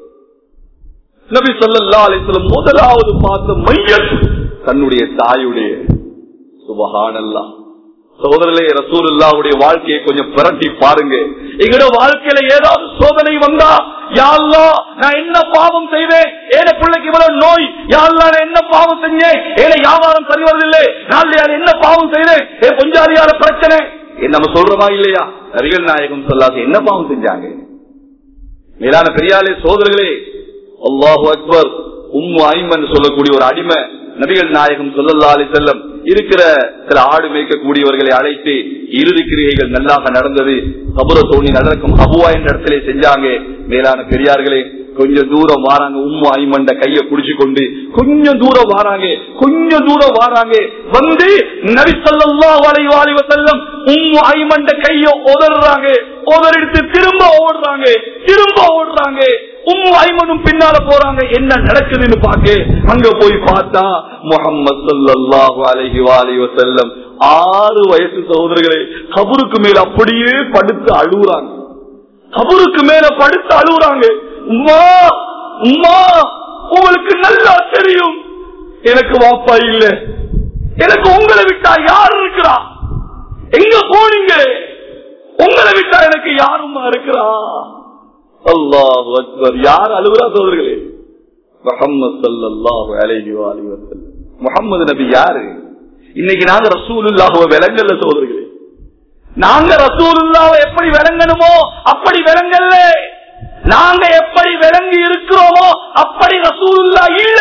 நபி ஸல்லல்லாஹு அலைஹி வஸல்லம் முதலாவது பார்த்த மையத் தன்னுடைய தாயுடைய. சுப்ஹானல்லாஹ். சகோதரர்களே, ரசூலுல்லாஹ்வுடைய வாழ்க்கையை கொஞ்சம் பிரட்டி பாருங்க. எங்களோட வாழ்க்கையில ஏதாவது சோதனை வந்தா, யா அல்லாஹ் நான் என்ன பாவம் செய்தேன், ஏன பிள்ளைக்கு இவ்வளவு நோய், யா அல்லாஹ் நான் என்ன பாவம் செஞ்சேன், ஏன வியாபாரம் சரி வரதில்லை, நான் என்ன பாவம் செய்தேன், ஏன் பொஞ்சாரியால பிரச்சனை, நம்ம சொல்றோமா இல்லையா? நபிகள் நாயகம் ஸல்லல்லாஹு என்ன பாவம் செஞ்சாங்க? மேலான பெரியாலே சோதரர்களே, அல்லாஹு அக்பர். உம்மு ஐமன் சொல்லக்கூடிய ஒரு அடிமை நபிகள் நாயகம் ஸல்லல்லாஹு அலைஹி வஸல்லம் இருக்கிற சில ஆடு மேய்க்கக்கூடியவர்களை அழைத்து இறுதி கிரியைகள் நல்லாக நடந்தது. கபர தோண்டி நடக்கும் அபுவா என்ற இடத்திலே செஞ்சாங்க. மேலான பெரியார்களே, கொஞ்சம் தூரம் வாராங்க. உம்மு ஐமண்ட கைய புடிச்சு கொண்டு கொஞ்சம் தூரம் வாராங்க. கொஞ்சம் தூரம் வாராங்க. வந்து நபி ஸல்லல்லாஹு அலைஹி வஸல்லம் உம்மு ஐமண்ட கைய உதறாங்க. உதறிட்டு திரும்ப ஓடுறாங்க. திரும்ப ஓடுறாங்க. உம்மு ஐமனும் பின்னால போறாங்க. என்ன நடக்குதுன்னு பாக்க அங்க போய் பார்த்தா முஹம்மது ஸல்லல்லாஹு அலைஹி வஸல்லம் ஆறு வயசு சகோதரர்களே கபருக்கு மேல அப்படியே படுத்து அழுகுறாங்க. கபருக்கு மேல படுத்து அழுகுறாங்க. உம்மா உம்மா உங்களுக்கு நல்லா தெரியும் எனக்கு வாப்பா இல்ல, எனக்கு உங்களை விட்டா யார் இருக்கிறா, எங்க போனீங்க, உங்களை விட்டா எனக்கு யாருமா இருக்கிறா. அல்லாஹு அக்பர். யார் அழுகுறா சகோதரர்களே? முஹம்மது ஸல்லல்லாஹு அலைஹி வஸல்லம். முஹம்மது நபி யாரு? இன்னைக்கு நாங்க ரசூலுல்லாஹ்வை விளங்கல சகோதரர்களே. நாங்க ரசூலுல்லாஹ்வை எப்படி விளங்கணுமோ அப்படி விளங்கல்ல. நாங்க எப்படி விளங்கி இருக்கிறோமோ அப்படி ரசூலுல்லாஹ் இல்ல.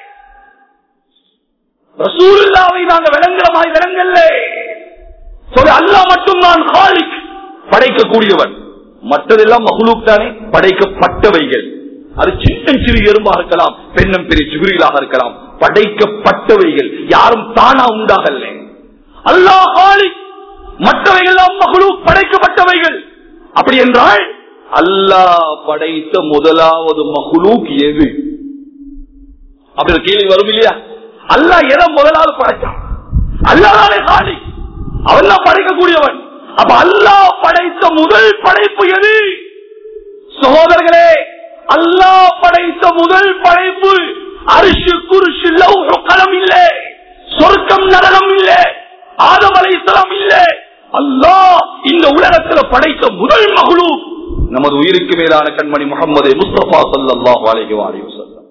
ரசூலுல்லாஹ்வை நாங்க விளங்குற மாதிரி விளங்கல்ல. சொல்லி அல்லாஹ் மட்டும் தான் காலிக், படைக்கக்கூடியவன். மற்றதெல்லாம் மஹ்லூக் தானே, படைக்கப்பட்டவைகள். அது சின்ன சிறு எறும்பாக இருக்கலாம், பெண்ணும் பெரிய ஜிப்ரீலாக இருக்கலாம். படைக்கப்பட்டவைகள் யாரும் தானா உண்டாகல. அல்லாஹ் காலிக், மற்றவைகள் எல்லாம் மஹ்லூக், படைக்கப்பட்டவைகள். அப்படி என்றால் அல்லாஹ் படைத்த முதலாவது மஹ்லூக் எது? அப்படி ஒரு கேள்வி வரும் இல்லையா? அல்லாஹ் எதை முதலாவது படைத்தான்? அல்லாஹ்வே காலிக், அவன் தான் படைக்கக்கூடியவன். அப்ப அல்லாஹ் படைத்த முதல் படைப்பு எது? சகோதரர்களே, அல்லாஹ் படைத்த முதல் படைப்பு அர்ஷ், குர்ஷ், லௌஹ், கலம் இல்ல. சொர்க்கம் நரகம் இல்ல. ஆதம் அலைஹிஸ்ஸலாம் இல்ல. அல்லாஹ் இந்த உலகத்தில் படைத்த முதல் மஹ்லூக் நமது உயிருக்கு மேலான கண்மணி முஹம்மது முஸ்தபா ஸல்லல்லாஹு அலைஹி வஸல்லம்.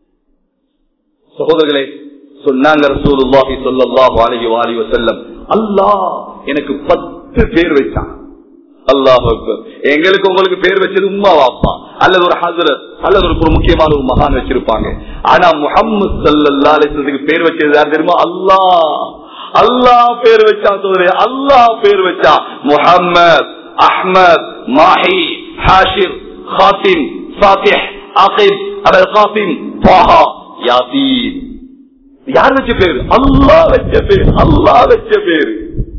சகோதரர்களே, சொன்னாங்க ரசூலுல்லாஹி ஸல்லல்லாஹு அலைஹி வஸல்லம், அல்லாஹ் எனக்கு பத்து பேர் வச்சான். அல்லாஹ் அக்பர். எங்களுக்கு உங்களுக்கு பேர் வச்சது உம்மா வாப்பா அல்லது ஒரு ஹஸ்ரத் அல்லது ஒரு முக்கியமான ஒரு மகான் வச்சிருப்பாங்க. ஆனா முஹம்மது ஸல்லல்லாஹு அலைஹி வஸல்லம் பேர் வச்சது யார் தெரியுமா? அல்லாஹ். அல்லாஹ் பேர் வச்சா சோதரே, அல்லாஹ் பேர் வச்சா. முஹம்மத், அஹ்மத், மாஹி, ஹாஷிர், காசிம், ஃபாத்திஹ், ஆகிப், அபுல் காசிம், தாஹா, யாசீன். யார் வச்ச பேரு? அல்லாஹ் வச்ச பேரு. அல்லாஹ் வச்ச பேரு.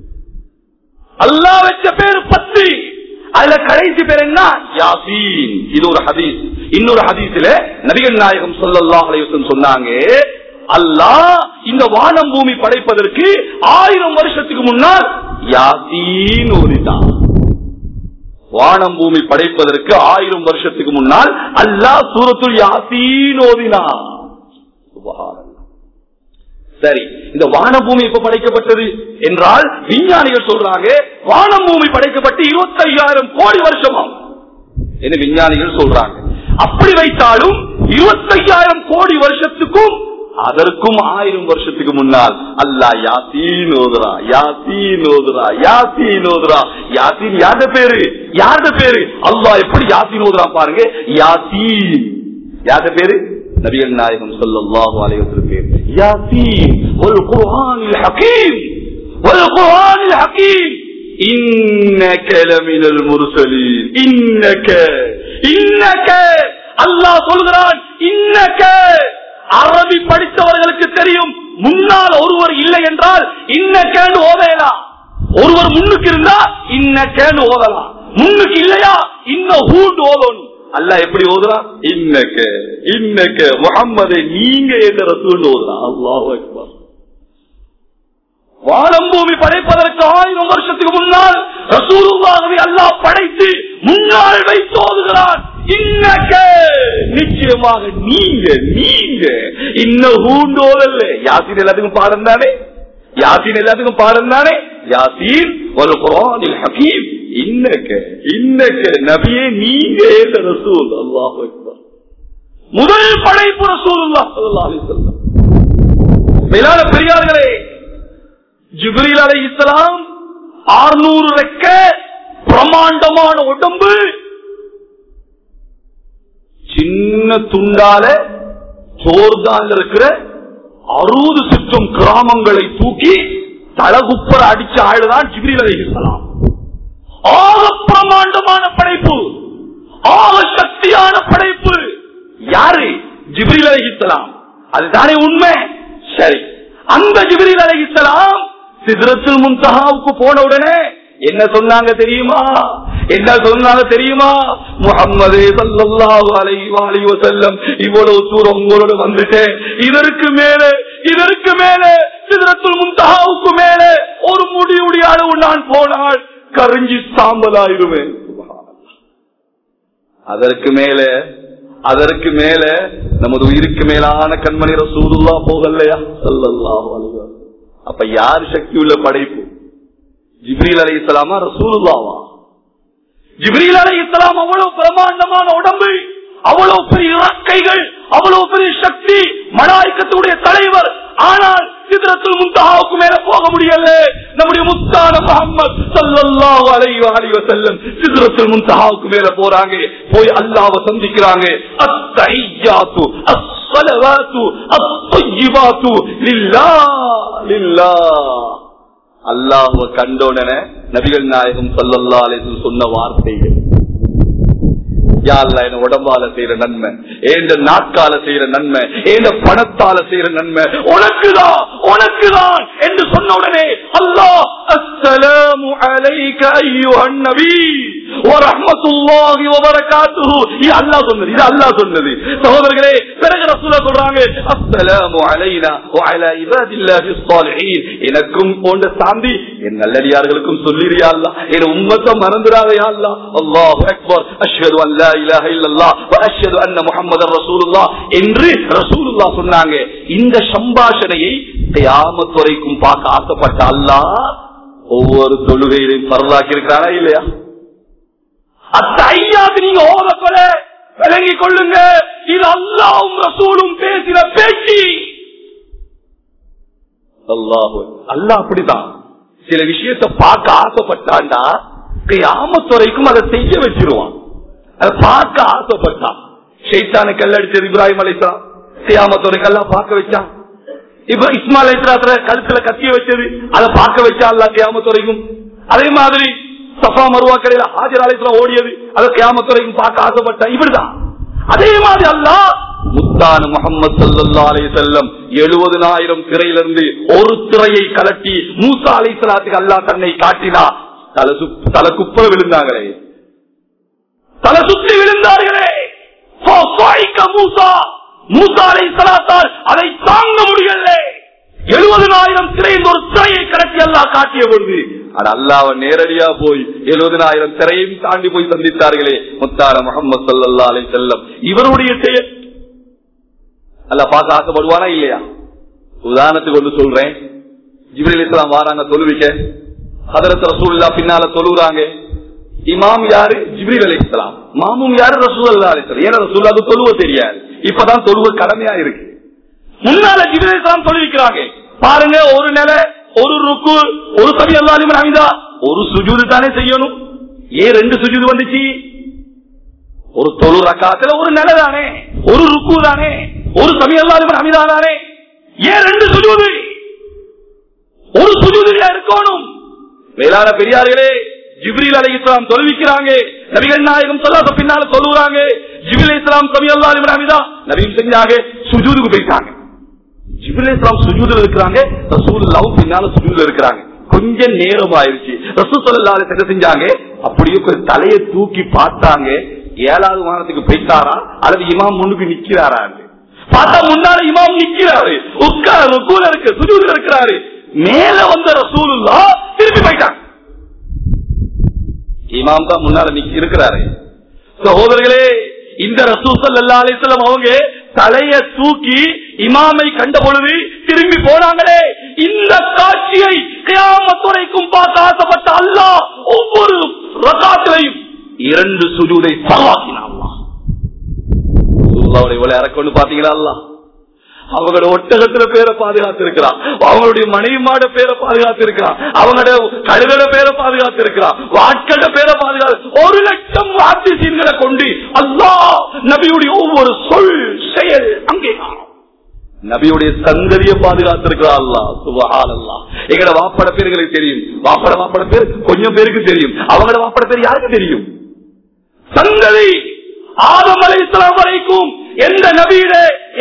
அல்லாஹ் வச்ச பேரு பத்து. அதுல கடைசி பேர் என்ன? யாசீன். இது ஒரு ஹதீஸ். இன்னொரு ஹதீஸ்ல நபிகள் நாயகம் ஸல்லல்லாஹு அலைஹி வஸல்லம் சொன்னாங்க, அல்லாஹ் இந்த வானம் பூமி படைப்பதற்கு ஆயிரம் வருஷத்துக்கு முன்னால் யாசீன் ஓதிட்டான். வானம் பூமி படைப்பதற்கு ஆயிரம் வருஷத்துக்கு முன்னால் அல்லாஹ் சூரத்துல் யாசீன் ஓதினான். சுப்ஹானல்லாஹ். சரி, இந்த வானம் பூமி எப்ப படைக்கப்பட்டது என்றால் விஞ்ஞானிகள் சொல்றாங்க வானம் பூமி படைக்கப்பட்டு இருபத்தி ஐயாயிரம் கோடி வருஷமா என்ன விஞ்ஞானிகள் சொல்றாங்க. அப்படி வைத்தாலும் இருபத்தி ஐயாயிரம் கோடி வருஷத்துக்கும் அதற்கும் ஆயிரம் வருஷத்துக்கு முன்னால் அல்லாஹ் யாசீன் ஓதுறா, யாசீன் ஓதுறா, யாசீன் ஓதுறா. யாசீன் யாருடைய பேரு? யாருடைய பேரு? அல்லாஹ் எப்படி யாசீன் ஓதுறா பாருங்க. யாசீன் யாருடைய பேரு? நபிகள் நாயகம் ஸல்லல்லாஹு அலைஹி வஸல்லம் பேர். யாசீன் வல் குர்ஆனில் ஹகீம், வல் குர்ஆனில் ஹகீம், இன்னக லமினல் முர்சலீன். இன்னக இன்னக அல்லாஹ் சொல்கிறான் இன்னக. அரபி படித்தவர்களுக்கு தெரியும், முன்னால் ஒருவர் இல்லை என்றால் இன்னக்கேன்னு ஓதலாம். ஒருவர் முன்னுக்கு இருந்தா இன்னக்கேன்னு ஓதலாம், முன்னுக்கு இல்லையா இன்ன ஹூண்டு ஓதணும். அல்லாஹ் எப்படி ஓதுறான்? இன்னக்க இன்னக்க முஹம்மதை நீங்க என்ற ரசூல் ஓதுறான். அல்லாஹு அக்பர். வானம் பூமி படைப்பதற்கு ஆயிரம் வருஷத்துக்கு முன்னால் ரசூலுல்லாஹ்வை அல்லாஹ் படைத்து முன்னால் வைத்து ஓதுகிறான். இன்னக்க நிச்சயமாக நீங்க நீங்க இன்னும் ஓதல்ல. யாசீன் எல்லாத்துக்கும் பாடம் தானே, யாசீன் எல்லாத்துக்கும் பாடம் தானே. யாசீன் வல் குர்ஆனில் ஹகீம், இன்னக்க இன்னக்க நபியே நீங்க என்ற ரசூல். அல்லாஹு அக்பர். முதல் படைப்பு ரசூலுல்லாஹ் ஸல்லல்லாஹு அலைஹி வஸல்லம். மேலான பெரியார்களே, ஜிப்ரீல் அலைஹிஸ்ஸலாம் அறுநூறு ரெக்க பிரமாண்டமான உடம்பு, சின்ன துண்டால ஜோர்தான்ல இருக்கிற அறுபது சுற்றம் கிராமங்களை தூக்கி தலகுப்பர அடிச்ச ஆளுதான் ஜிப்ரீல் அலைஹிஸ்ஸலாம். ஆக பிரமாண்டமான படைப்பு, ஆக சக்தியான படைப்பு. ஜிப்ரீல் அலைஹிஸ்ஸலாம். அதுதானே உண்மை. சரி, அந்த ஜிப்ரீல் அலைஹிஸ்ஸலாம் சித்ரத்துல் முன்தஹாவுக்கு போன உடனே என்ன சொன்னாங்க தெரியுமா? என்ன சொன்னாங்க தெரியுமா? முஹம்மதே ஸல்லல்லாஹு அலைஹி வஸல்லம், இவ்வளவு தூரம் உங்களோட வந்துட்டேன், இதற்கு மேலே இதற்கு மேலே சித்ரத்துல் முன்தஹாவுக்கு மேலே ஒரு முடியுடைய அளவு நான் போனால் கரிஞ்சி சாம்பலாயிருவேன். அதற்கு மேலே அதற்கு மேல நமது உயிருக்கு மேலான கண்மணி ரசூலுல்லாஹ் போகலையா ஸல்லல்லாஹு அலைஹி வஸல்லம்? அப்ப யார் சக்தி உள்ள படைப்பு? ஜிப்ரீல் அலைஹிஸ்ஸலாமா ரசூலுல்லாஹா? ஜிப்ரீல் அலைஹிஸ்ஸலாம் அவ்வளவு பிரமாண்டமான உடம்பு, அவ்வளவு பெரிய இறக்கைகள், அவ்வளவு பெரிய சக்தி, மலாயிகத்துடைய தலைவர். ஆனால் சித்ரத்துல் முன்தஹாவுக்கு மேல போக முடியல. நம்முடைய முத்தான முஹம்மத் ஸல்லல்லாஹு அலைஹி வஸல்லம் சித்ரத்துல் முன்தஹாவுக்கு மேல போறாங்க. போய் அல்லாஹ்வை சந்திக்கிறாங்க. அத்தஹிய்யாத்து அஸ்ஸலவாத்து அத்தய்யிபாத்து லில்லாஹ் லில்லாஹ். அல்லாஹ்வை கண்டோடனே நபிகள் நாயகம் ஸல்லல்லாஹு அலைஹி வஸல்லம் சொன்ன வார்த்தைகள், யா அல்லாஹ் என்ன உடம்பால செய்யற நன்மை, ஏண்ட நாட்கால செய்யற நன்மை, ஏண்ட பணத்தால செய்யற நன்மை உனக்குதான் உனக்குதான் என்று சொன்ன உடனே அல்லாஹ் அஸ்ஸலாமு அலைக அய்யுஹன் நபி வ ரஹ்மத்துல்லாஹி வ பரகாத்துஹு, இது அல்லாஹ் சொன்னது, இது அல்லாஹ் சொன்னது. சகோதரர்களே, பிறகு ரசூலுல்லாஹ் சொல்றாங்க அஸ்ஸலாமு அலைனா வ அலா இபாதில்லாஹிஸ் ஸாலிஹீன், எனக்கும் போன்ற சாந்தி என் நல்லடியார்களுக்கும் சொல்லிரியா அல்லாஹ், என் உம்மத்தை மறந்துடாத யா அல்லாஹ். அல்லாஹு அக்பர், அஷ்ஹது அன் லா இலாஹ இல்லல்லாஹ் வ அஷ்ஹது அன்ன முஹம்மதர் ரசூலுல்லாஹ் என்று ரசூலுல்லாஹ் சொன்னாங்க. இந்த சம்பாஷணையை கியாமத் வரைக்கும் பார்க்க ஆசைப்பட்ட அல்லாஹ் ஒவ்வொரு தொழுகையிலையும் பரவாக்கி இருக்கிறானா இல்லையா? அத்தையாது நீங்க ஓதப்பட விளங்கிக் கொள்ளுங்க, இது அல்லாஹ்வும் ரசூலும் பேசின பேச்சு. அல்லாஹ் அல்லாஹ் அப்படிதான் சில விஷயத்தை பார்க்க ஆசைப்பட்டாண்டா கியாமத் வரைக்கும் அதை செய்ய வச்சிருவான். அதை பார்க்க ஆசைப்பட்டான். ஷைத்தானை கல்லடிச்சது இப்ராஹிம் அலைஹிஸ்ஸலாம், கியாமத் வரைக்கும் அல்லாஹ் பார்க்க வச்சான். இப்ப இஸ்மாயில் அலைஹிஸ்ஸலாம் கழுத்துல கத்திய வச்சது, அதை பார்க்க வச்சா அல்லாஹ் கியாமத் வரைக்கும். அதே மாதிரி சஃபா மர்வா கடையில ஹாஜர் அலைஹிஸ்ஸலாம் ஓடியது, அதை கியாமத் வரைக்கும் பார்க்க ஆசைப்பட்டான். இப்படிதான். அதே மாதிரி அல்லாஹ் முத்தான முஹம்மது ஸல்லல்லாஹு அலைஹி வஸல்லம் எழுபதாயிரம் திரையிலிருந்து ஒரு திரையை கலட்டி மூசா அலைஹிஸ்ஸலாத்துக்கு அல்லாஹ் தன்னை காட்டினா, தலை தலை குப்ப விழுந்தாங்களே, தலை சுற்றி விழுந்தார்களே. மூசா மூசா அலைஹிஸ்ஸலாத்தால் அதை தாங்க முடியல. எழுபதாயிரம் திரையின் ஒரு திரையை கலட்டி அல்லாஹ் காட்டிய பொழுது அல்லாஹ் நேரடியா போய் எழுபதாயிரம் திரையும் தாண்டி போய் சந்தித்தார்களே முத்தான முஹம்மது ஸல்லல்லாஹு அலைஹி வஸல்லம். இவருடைய செயல் அல்லாஹ் பார்க்க ஆசைப்படுவானா இல்லையா? உதாரணத்துக்கு ஒன்று சொல்றேன். ஜிப்ரீல் அலைஹிஸ்ஸலாம் வாராங்க தொழுவிக்க, ஹதரத் ரசூலுல்லாஹ் பின்னால தொழுறாங்க. இமாம் யாரு? ஜிப்ரீல் அலைஹிஸ்ஸலாம். மாமும் யாரு? ரசூலுல்லாஹ் அலைஹிஸ்ஸலாம். ஏன்னா ரசூலுல்லாஹ்க்கு தொழுவ தெரியாது, இப்பதான் தொழுவ கடமையா இருக்கு. முன்னால ஜிப்ரீல் அலைஹிஸ்ஸலாம் தொழுவிக்கிறாங்க. பாருங்க, ஒரு நிலை, ஒரு ருக்கு, ஒரு சமி அல்லாஹ் லிமன் ஹமீதா, ஒரு சுஜூது தானே செய்யணும். ஏன் ரெண்டு சுஜூது வந்துச்சு? ஒரு தொழு ரக்காத்துல ஒரு நிலை தானே, ஒரு ருக்கு தானே, ஒரு சமி அல்லாஹ் லிமன் ஹமீதா தானே, ஏன் ரெண்டு சுஜூது? ஒரு சுஜூதுல இருக்கணும். மேலான பெரியார்களே, ஜிப்ரீல் அலைஹிஸ்ஸலாம் தொழுவிக்கிறாங்க, நபிகள் நாயகம் ஸல்லல்லாஹு அலைஹி வஸல்லம் பின்னால தொழுறாங்க. ஜிப்ரீல் அலைஹிஸ்ஸலாம் சமி அல்லாஹ் லிமன் ஹமீதா நபியும் செஞ்சாங்க, சுஜூதுக்கு போயிட்டாங்க. ஜிப்ரீல் அலைஹிஸ்ஸலாம் சுஜூதுல இருக்காங்க, ரசூலுல்லாஹ் பின்னால சுஜூதுல இருக்காங்க. கொஞ்ச நேரம் ஆயிருச்சு. ரசூல் ஸல்லல்லாஹு அலைஹி வஸல்லம் செஞ்சாங்க, அப்படியே கொஞ்சம் தலையை தூக்கி பார்த்தாங்க. ஏழாவது வானத்துக்கு போயிட்டாரா அல்லது இமாம் முன்னுக்கு நிக்கிறாரா? பார்த்தா முன்னால இமாம் நிக்கிறாரு, உட்கார ருக்குல இருக்கு, சுஜூதுல இருக்கிறாரு. மேல வந்த ரசூலுல்லாஹ் திருப்பி போயிட்டாங்க. இமாம் தான் முன்னால நிக்க இருக்கிறாரு. சகோதரர்களே, இந்த ரசூல் ஸல்லல்லாஹு அலைஹி வஸல்லம் அவங்க தலையை தூக்கி இமாமை கண்ட பொழுது திரும்பி போனாங்களே. இந்த காட்சியை கியாமத் வரைக்கும் பார்க்க ஆசைப்பட்ட அல்லாஹ் ஒவ்வொரு ரகாத்திலையும் இரண்டு சுஜூதை பரவாக்கினான். அல்லாஹ் இவ்வளவு இறக்கொண்டு பாத்தீங்களா? அல்லாஹ் அவங்களோட ஒட்டகத்துல பேரை பாதுகாத்து இருக்கிறான், அவங்களுடைய மனைவிமாட பேரை பாதுகாத்து இருக்கிறான், அவங்களோட கழுகட பேரை பாதுகாத்து இருக்கிறான், வாட்கட பேரை பாதுகாத்து ஒரு லட்சம் வாத்திசீன்களை கொண்டு அல்லாஹ் நபியுடைய ஒவ்வொரு சொல் செயல் அங்கே நபியுடைய சந்ததியை பாதுகாத்து இருக்கிறான் அல்லாஹ். சுப்ஹானல்லாஹ். எங்கட வாப்பட பேர்களுக்கு தெரியும், வாப்பட வாப்பட பேர் கொஞ்சம் பேருக்கு தெரியும், அவங்களோட வாப்பட பேர் யாருக்கு தெரியும்? சந்ததி ஆதம் அலைஹிஸ்ஸலாம் வரைக்கும் எந்த நபியிட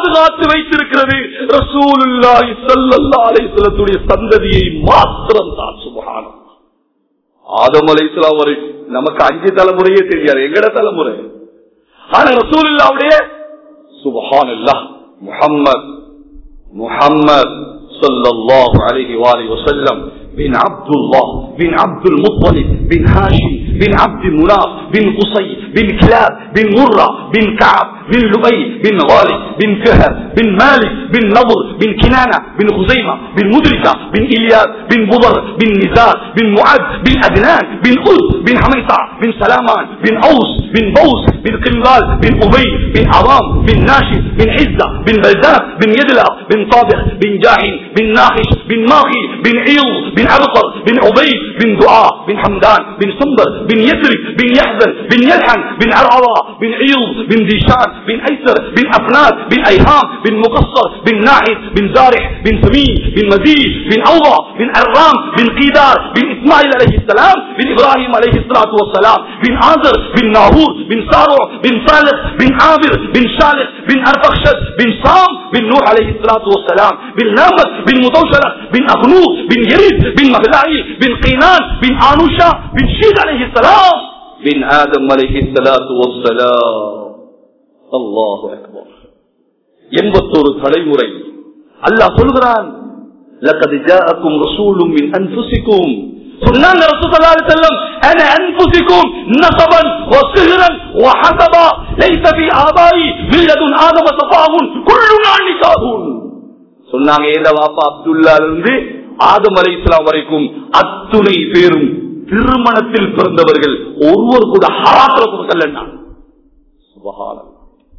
பாதுகாத்து வைத்திருக்கிறது ரசூலுல்லாஹி ஸல்லல்லாஹு அலைஹி வஸல்லத்துடைய சந்ததியை மாத்திரம் தான். சுப்ஹானல்லாஹ். ஆதம் அலைஹிஸ்ஸலாம் வரை நமக்கு அஞ்சு தலைமுறையே தெரியாது, எங்கட தலைமுறை. ஆனா ரசூலுல்லாஹ்வுடைய சுப்ஹானல்லாஹ் முஹம்மத் முஹம்மத் ஸல்லல்லாஹு அலைஹி வஸல்லம் بن عبد الله بن عبد المطلب بن هاشم بن عبد مناف بن قصي بن كلاب بن مرة بن كعب بن لؤي بن غالب بن فهر بن مالك بن نضر بن كنانة بن خزيمة بن مدركة بن إلياس بن بضر بن نزار بن معد بن أدنان بن أد بن حميطة بن سلامان بن أوس بن بوس بن قنغال بن أبي بن عظام بن ناشد بن عزة بن بلدات بن يدلق بن طابق بن جاحن بن ناخش بن ماخي بن عيض بن عبقر بن عبيد بن دعاء بن حمدان بن صنبر بن يثرب بن يحزن بن يلحن بن عرعرة بن عيض بن ديشان بن أيسر بن أفناد بن أيهام بن مقصر بن ناحد بن زارح بن سمين بن مزيد بن أوضى بن أرام بن قيدار بن إسماعيل عليه السلام بن إبراهيم عليه الصلاة والسلام بن عازر بن ناهور بن سارع بن صالح بن عابر بن شالح بن أرفخشد بن صام بن نوح عليه الصلاة والسلام بن لامت بن متوشرة بن أغنوط بن يريد بن مغلائي بن قينان بن آنوشا بن شيد عليه السلام بن آدم عليه الصلاة والسلام. الله أكبر. எண்பத்தொரு தலைமுறை அல்லாஹ் சொல்கிறான் لقد جاءكم رسول من أنفسكم. சொன்னாங்க ரசூல் ஸல்லல்லாஹு அலைஹி வஸல்லம் انا انفسكم نسبا وصهرا وحسبا ليس في آبائي من لدن آدم صفاء كلنا نكاحون. சொன்னாங்க ஏதா வாப்பா அப்துல்லாஹ் இருந்து ஆதம் அலைஹிஸ்ஸலாம் வரைக்கும் அத்துணை பேரும் திருமணத்தில் பிறந்தவர்கள், ஒருவர் கூட ஹராத்துல பிறக்கலன்னா. சுப்ஹானல்லாஹ்.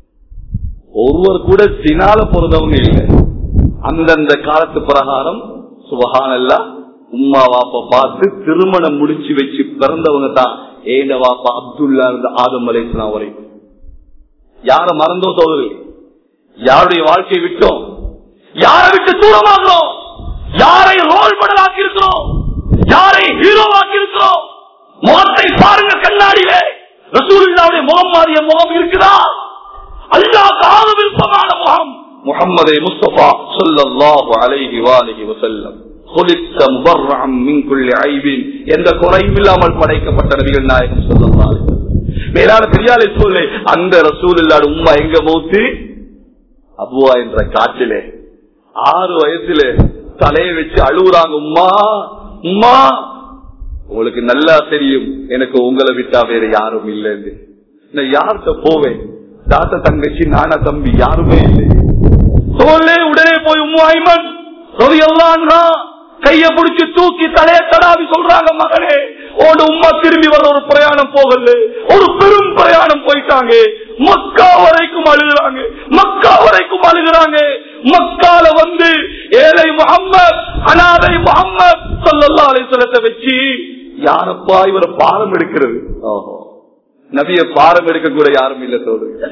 ஒருவர் கூட சினால பிறந்தவங்க இல்லை. அந்தந்த காலத்து பிரகாரம் சுப்ஹானல்லாஹ் உம்மா வாப்பா பார்த்து திருமணம் முடிச்சு வச்சு பிறந்தவங்க தான் ஏத வாப்பா அப்துல்லா இருந்து ஆதம் அலைஹிஸ்ஸலாம் வரைக்கும். யார மறந்தோம் தோழர்களே, யாருடைய வாழ்க்கையை விட்டோம், யாரை விட்டு தூரமாகிறோம், யாரை ரோல் மாடல் ஆக்கி இருக்கிறோம், யாரை ஹீரோவாக்கி இருக்கிறோம். முகத்தை பாருங்க கண்ணாடியிலே, ரசூலுல்லாஹ்வுடைய முகம் மாறிய முகம் இருக்குதா? அல்லாஹ்வுக்கு ஆக விருப்பமான முகம் முஹம்மதே முஸ்தபா ஸல்லல்லாஹு அலைஹி வஆலிஹி வஸல்லம். خلقت مبرعا من كل عيب. எந்த குறையும் இல்லாமல் படைக்கப்பட்ட நபிகள் நாயகம் ஸல்லல்லாஹு அலைஹி வஸல்லம். மேலான பெரியாரை சொல்லே அந்த ரசூலுல்லாஹ் உம்மா எங்க மௌத்து? அபுவா என்ற காட்டிலே ஆறு வயசுல தலையை வச்சு அழுகுறாங்க. உம்மா உம்மா உங்களுக்கு நல்லா தெரியும் எனக்கு உங்களை விட்டா வேற யாரும் இல்லைன்னு. நான் யார்கிட்ட போவேன்? தாத்தா தங்கச்சி நானா தம்பி யாருமே இல்லை. சொல்லே உடனே போய் உம்மு ஐமன் ரலியல்லாஹு அன்ஹா கைய பிடிச்சு தூக்கி தலையை தடாவி சொல்றாங்க, மகனே உன் உம்மா திரும்பி வர ஒரு பிரயாணம் போகல, ஒரு பெரும் பிரயாணம் போயிட்டாங்க. மக்கா வரைக்கும் அழுகிறாங்க, மக்கா வரைக்கும் அழுகிறாங்க. மக்கால வந்து ஏழை முஹம்மத் அனாதை முஹம்மத் ஸல்லல்லாஹு அலைஹி வஸல்லம் வச்சு யாரப்பா இவரை பாரம் எடுக்கிறது? ஓஹோ, நபியை பாரம் எடுக்க கூட யாரும் இல்ல தோழர்களே.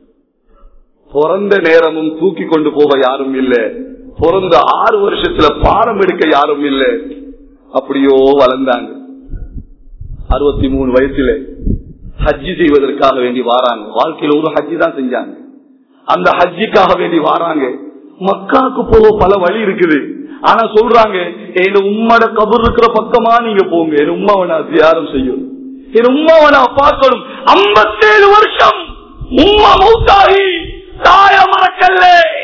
பிறந்த நேரமும் தூக்கி கொண்டு போக யாரும் இல்ல, பிறந்த ஆறு வருஷத்துல பாரம் எடுக்க யாரும் இல்ல. அப்படியோ வளர்ந்தாங்க. அறுபத்தி மூணு வயசுல ஹஜ்ஜி செய்வதற்காக வேண்டி வாராங்க. வாழ்க்கையில ஒரு ஹஜ்ஜி தான் செஞ்சாங்க. அந்த ஹஜ்ஜிக்காக வேண்டி வாராங்க. மக்காவுக்கு போக பல வழி இருக்குது. ஆனா சொல்றாங்க, என் உம்மோட கபர் இருக்கிற பக்கமா நீங்க போங்க, என் உம்மாவை நான் தியானம் செய்யும், என் உம்மாவை நான் பார்க்கணும். ஐம்பத்தேழு வருஷம் உம்மா மௌத்தாகி தாய மறக்கல்ல.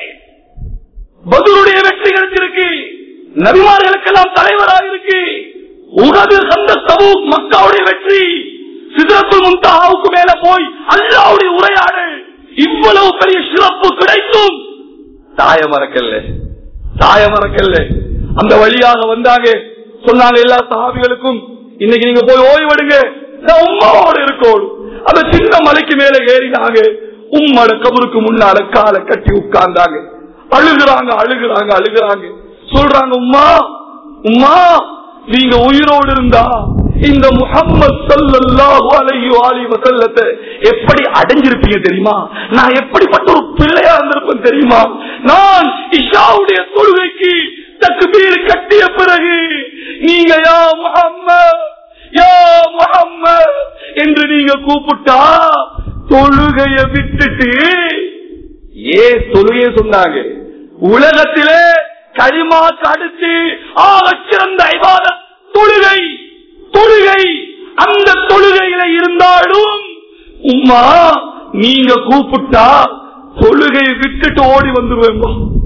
பத்ருடைய வெற்றி கிடைச்சிருக்கு, நபிமார்களுக்கெல்லாம் தலைவராக இருக்கு. உஹது, கந்தக், தபூக், மக்காவுடைய வெற்றி, சித்ரத்துல் முன்தஹாவுக்கு மேல போய் அல்லாஹ்வுடைய உரையாடல், இவ்வளவு பெரிய சிறப்பு கிடைத்தும் தாய மறக்கல்ல, தாய மறக்கல்ல. அந்த வழியாக வந்தாங்க. சொன்னாங்க எல்லா சஹாபிகளுக்கும், இன்னைக்கு நீங்க போய் ஓய்வெடுங்க, நான் உம்மாவோடு இருக்கோம். அந்த சின்ன மலைக்கு மேல ஏறினாங்க. உம்மோட கபருக்கு முன்னால காலை கட்டி உட்கார்ந்தாங்க. அழுகுறாங்க அழுகுறாங்க அழுகுறாங்க. சொல்றாங்க, உம்மா உம்மா நீங்க உயிரோடு இருந்தா இந்த முஹம்மது ஸல்லல்லாஹு அலைஹி வஸல்லத்தை எப்படி அடைஞ்சிருப்பீங்க தெரியுமா? நான் எப்படிப்பட்ட ஒரு பிள்ளையா இருந்திருப்பேன் தெரியுமா? நான் இஷாவுடைய தொழுகைக்கு தக்பீர் கட்டிய பிறகு நீங்க யா முஹம்மது யா முஹம்மது என்று நீங்க கூப்பிட்டா தொழுகைய விட்டுட்டு ஏ தொழுகை சொன்னாங்க. உலகத்திலே களிமாக்கு அடுத்து ஆகச் சிறந்த இபாதத் தொழுகை. தொழுகை அந்த தொழுகையில இருந்தாலும் உம்மா நீங்க கூப்பிட்டா தொழுகையை விட்டுட்டு ஓடி வந்துருவேன்.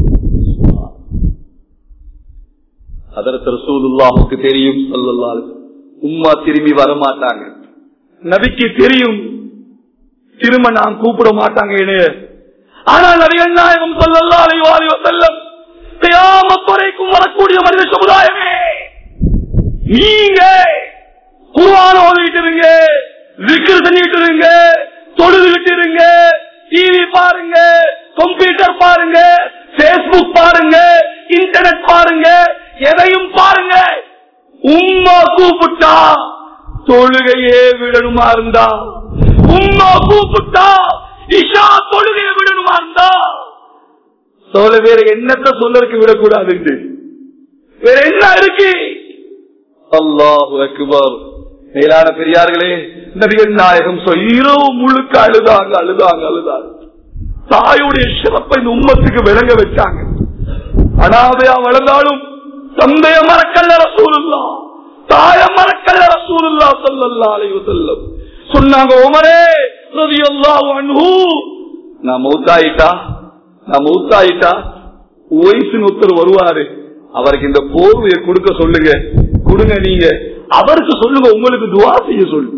ஹதரத் ரசூலுல்லாஹுக்கு தெரியும் ஸல்லல்லாஹு அலைஹி வஸல்லம் உம்மா திரும்பி வர மாட்டாங்க. நபிக்கு தெரியும் திரும்ப நான் கூப்பிட மாட்டாங்க. ஆனால் நபிகள் நாயகம் ஸல்லல்லாஹு அலைஹி வஸல்லம் கியாமத் வரைக்கும் வரக்கூடிய மனித சமுதாயமே, நீங்க குர்ஆன் ஓதிட்டு இருங்க, zikr செஞ்சிட்டு இருங்க, தொழுதுகிட்டு இருங்க, டிவி பாருங்க, கம்ப்யூட்டர் பாருங்க, பேஸ்புக் பாருங்க, இன்டர்நெட் பாருங்க, எதையும் பாருங்க. உம்மா கூப்பிட்டா தொழுகையே விடணுமா இருந்தா, உம்மா கூப்பிட்டா இஷா தொழுகையை விடணுமா இருந்தா, சொல்ல வேற என்னத்தை சொல்லறதுக்கு விடக்கூடாது. வேற என்ன இருக்கு? அல்லாஹு அக்பர். மேலான பெரியார்களே, நபிகள் நாயகம் இரவு முழுக்க அழுதாங்க அழுதாங்க அழுதாங்க. தாயுடைய சிறப்பை இந்த உம்மத்துக்கு விளங்க வச்சாங்க. அனாதையா வளர்ந்தாலும் தந்தைய மறக்கல்ல ரசூலுல்லாஹ், தாய மறக்கல்ல ரசூலுல்லாஹ் ஸல்லல்லாஹு அலைஹி வஸல்லம். சொன்னாங்க, உமரே ரலியல்லாஹு அன்ஹு, நான் மௌத்தாயிட்டா நான் மௌத்தாயிட்டா உவைஸ்னு ஒருத்தர் வருவாரு, அவருக்கு இந்த போர்வையை கொடுக்க சொல்லுங்க, கொடுங்க, நீங்க அவருக்கு சொல்லுங்க, உங்களுக்கு துஆ செய்ய சொல்லு.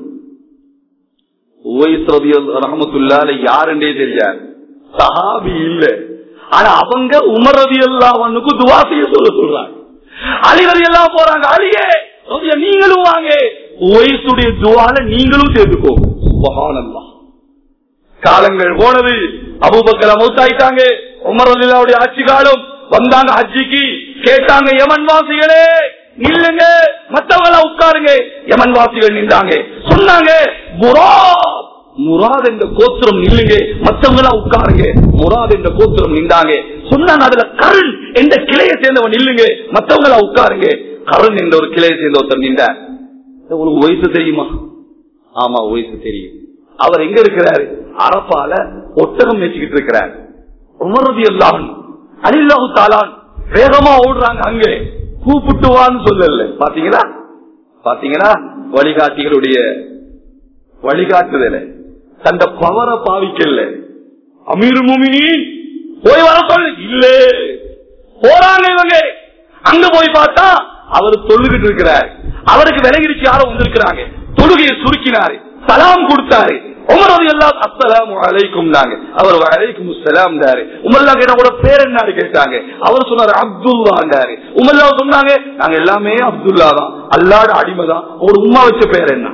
உவைஸ் ரஹ்மத்துல்லாஹி அலைஹி யாருன்னே தெரியாது, சஹாபி இல்ல. ஆனா அவங்க உமர் ரலியல்லாஹு அன்ஹுக்கு துஆ செய்ய சொல்ல சொல்றாங்க. அலி ரலியல்லாஹு போறாங்க, அலியே நீங்களும் வாங்க, உவைஸுடைய துஆல நீங்களும் சேர்த்துக்கோங்க. சுப்ஹானல்லாஹ். காலங்கள் போனது, அபூபக்கர் மௌத்தாயிட்டாங்க, உமர் ரலியல்லாஹுடைய ஆட்சி காலம் வந்தாங்க. ஹஜ்ஜிக்கு கேட்டாங்க, யமன் வாசிகளே நில்லுங்க, மத்தவங்கள உட்காருங்க. யமன் வாசிகள் நின்றாங்க. சொன்னாங்க, முராத் முராத் என்ற கோத்திரம் நில்லுங்க, மத்தவங்களா உட்காருங்க. முராத் என்ற கோத்திரம் நின்றாங்க. சொன்னாங்க, அதுல கருண் என்ற கிளையை சேர்ந்தவன் நில்லுங்க, மத்தவங்களா உட்காருங்க. கருண் என்ற ஒரு கிளையை சேர்ந்த ஒருத்தர் நின்றார். உங்களுக்கு வயசு தெரியுமா? ஆமா வயசு தெரியும். அவர் எங்க இருக்கிறாரு? அரபால ஒட்டகம் வச்சுக்கிட்டு இருக்கிறார். உமர் ரலியல்லாஹு அன்ஹு அலில்லாஹு தஆலா வேகமா ஓடுறாங்க. அங்கே கூப்பிட்டுவான்னு சொல்லல. பாத்தீங்களா பாத்தீங்களா வழிகாட்டிகளுடைய வழிகாட்டுதல, தந்த பவரை பாவிக்கல. அமீர் முஃமினீன் போய் வர சொல்லு இல்ல, போறாங்க இவங்க. அங்க போய் பார்த்தா அவர் தொழுகிட்டு இருக்கிறார். அவருக்கு விலகிடுச்சு, யாரோ வந்திருக்கிறாங்க. தொழுகையை சுருக்கினாரு, சலாம் கொடுத்தாரு. உமர் ரலியல்லாஹு அஸ்ஸலாமு அலைக்கும் நாங்க, அவர் வலைக்கும் அஸ்ஸலாம் தாரு. உமர்லா கேட்ட கூட பேர் என்ன கேட்டாங்க. அவர் சொன்னாரு அப்துல்லாண்டாரு. உமர்லா சொன்னாங்க, நாங்க எல்லாமே அப்துல்லா தான், அல்லாஹ்வோட அடிமை தான். உங்களோட உம்மா வச்ச பேர் என்ன?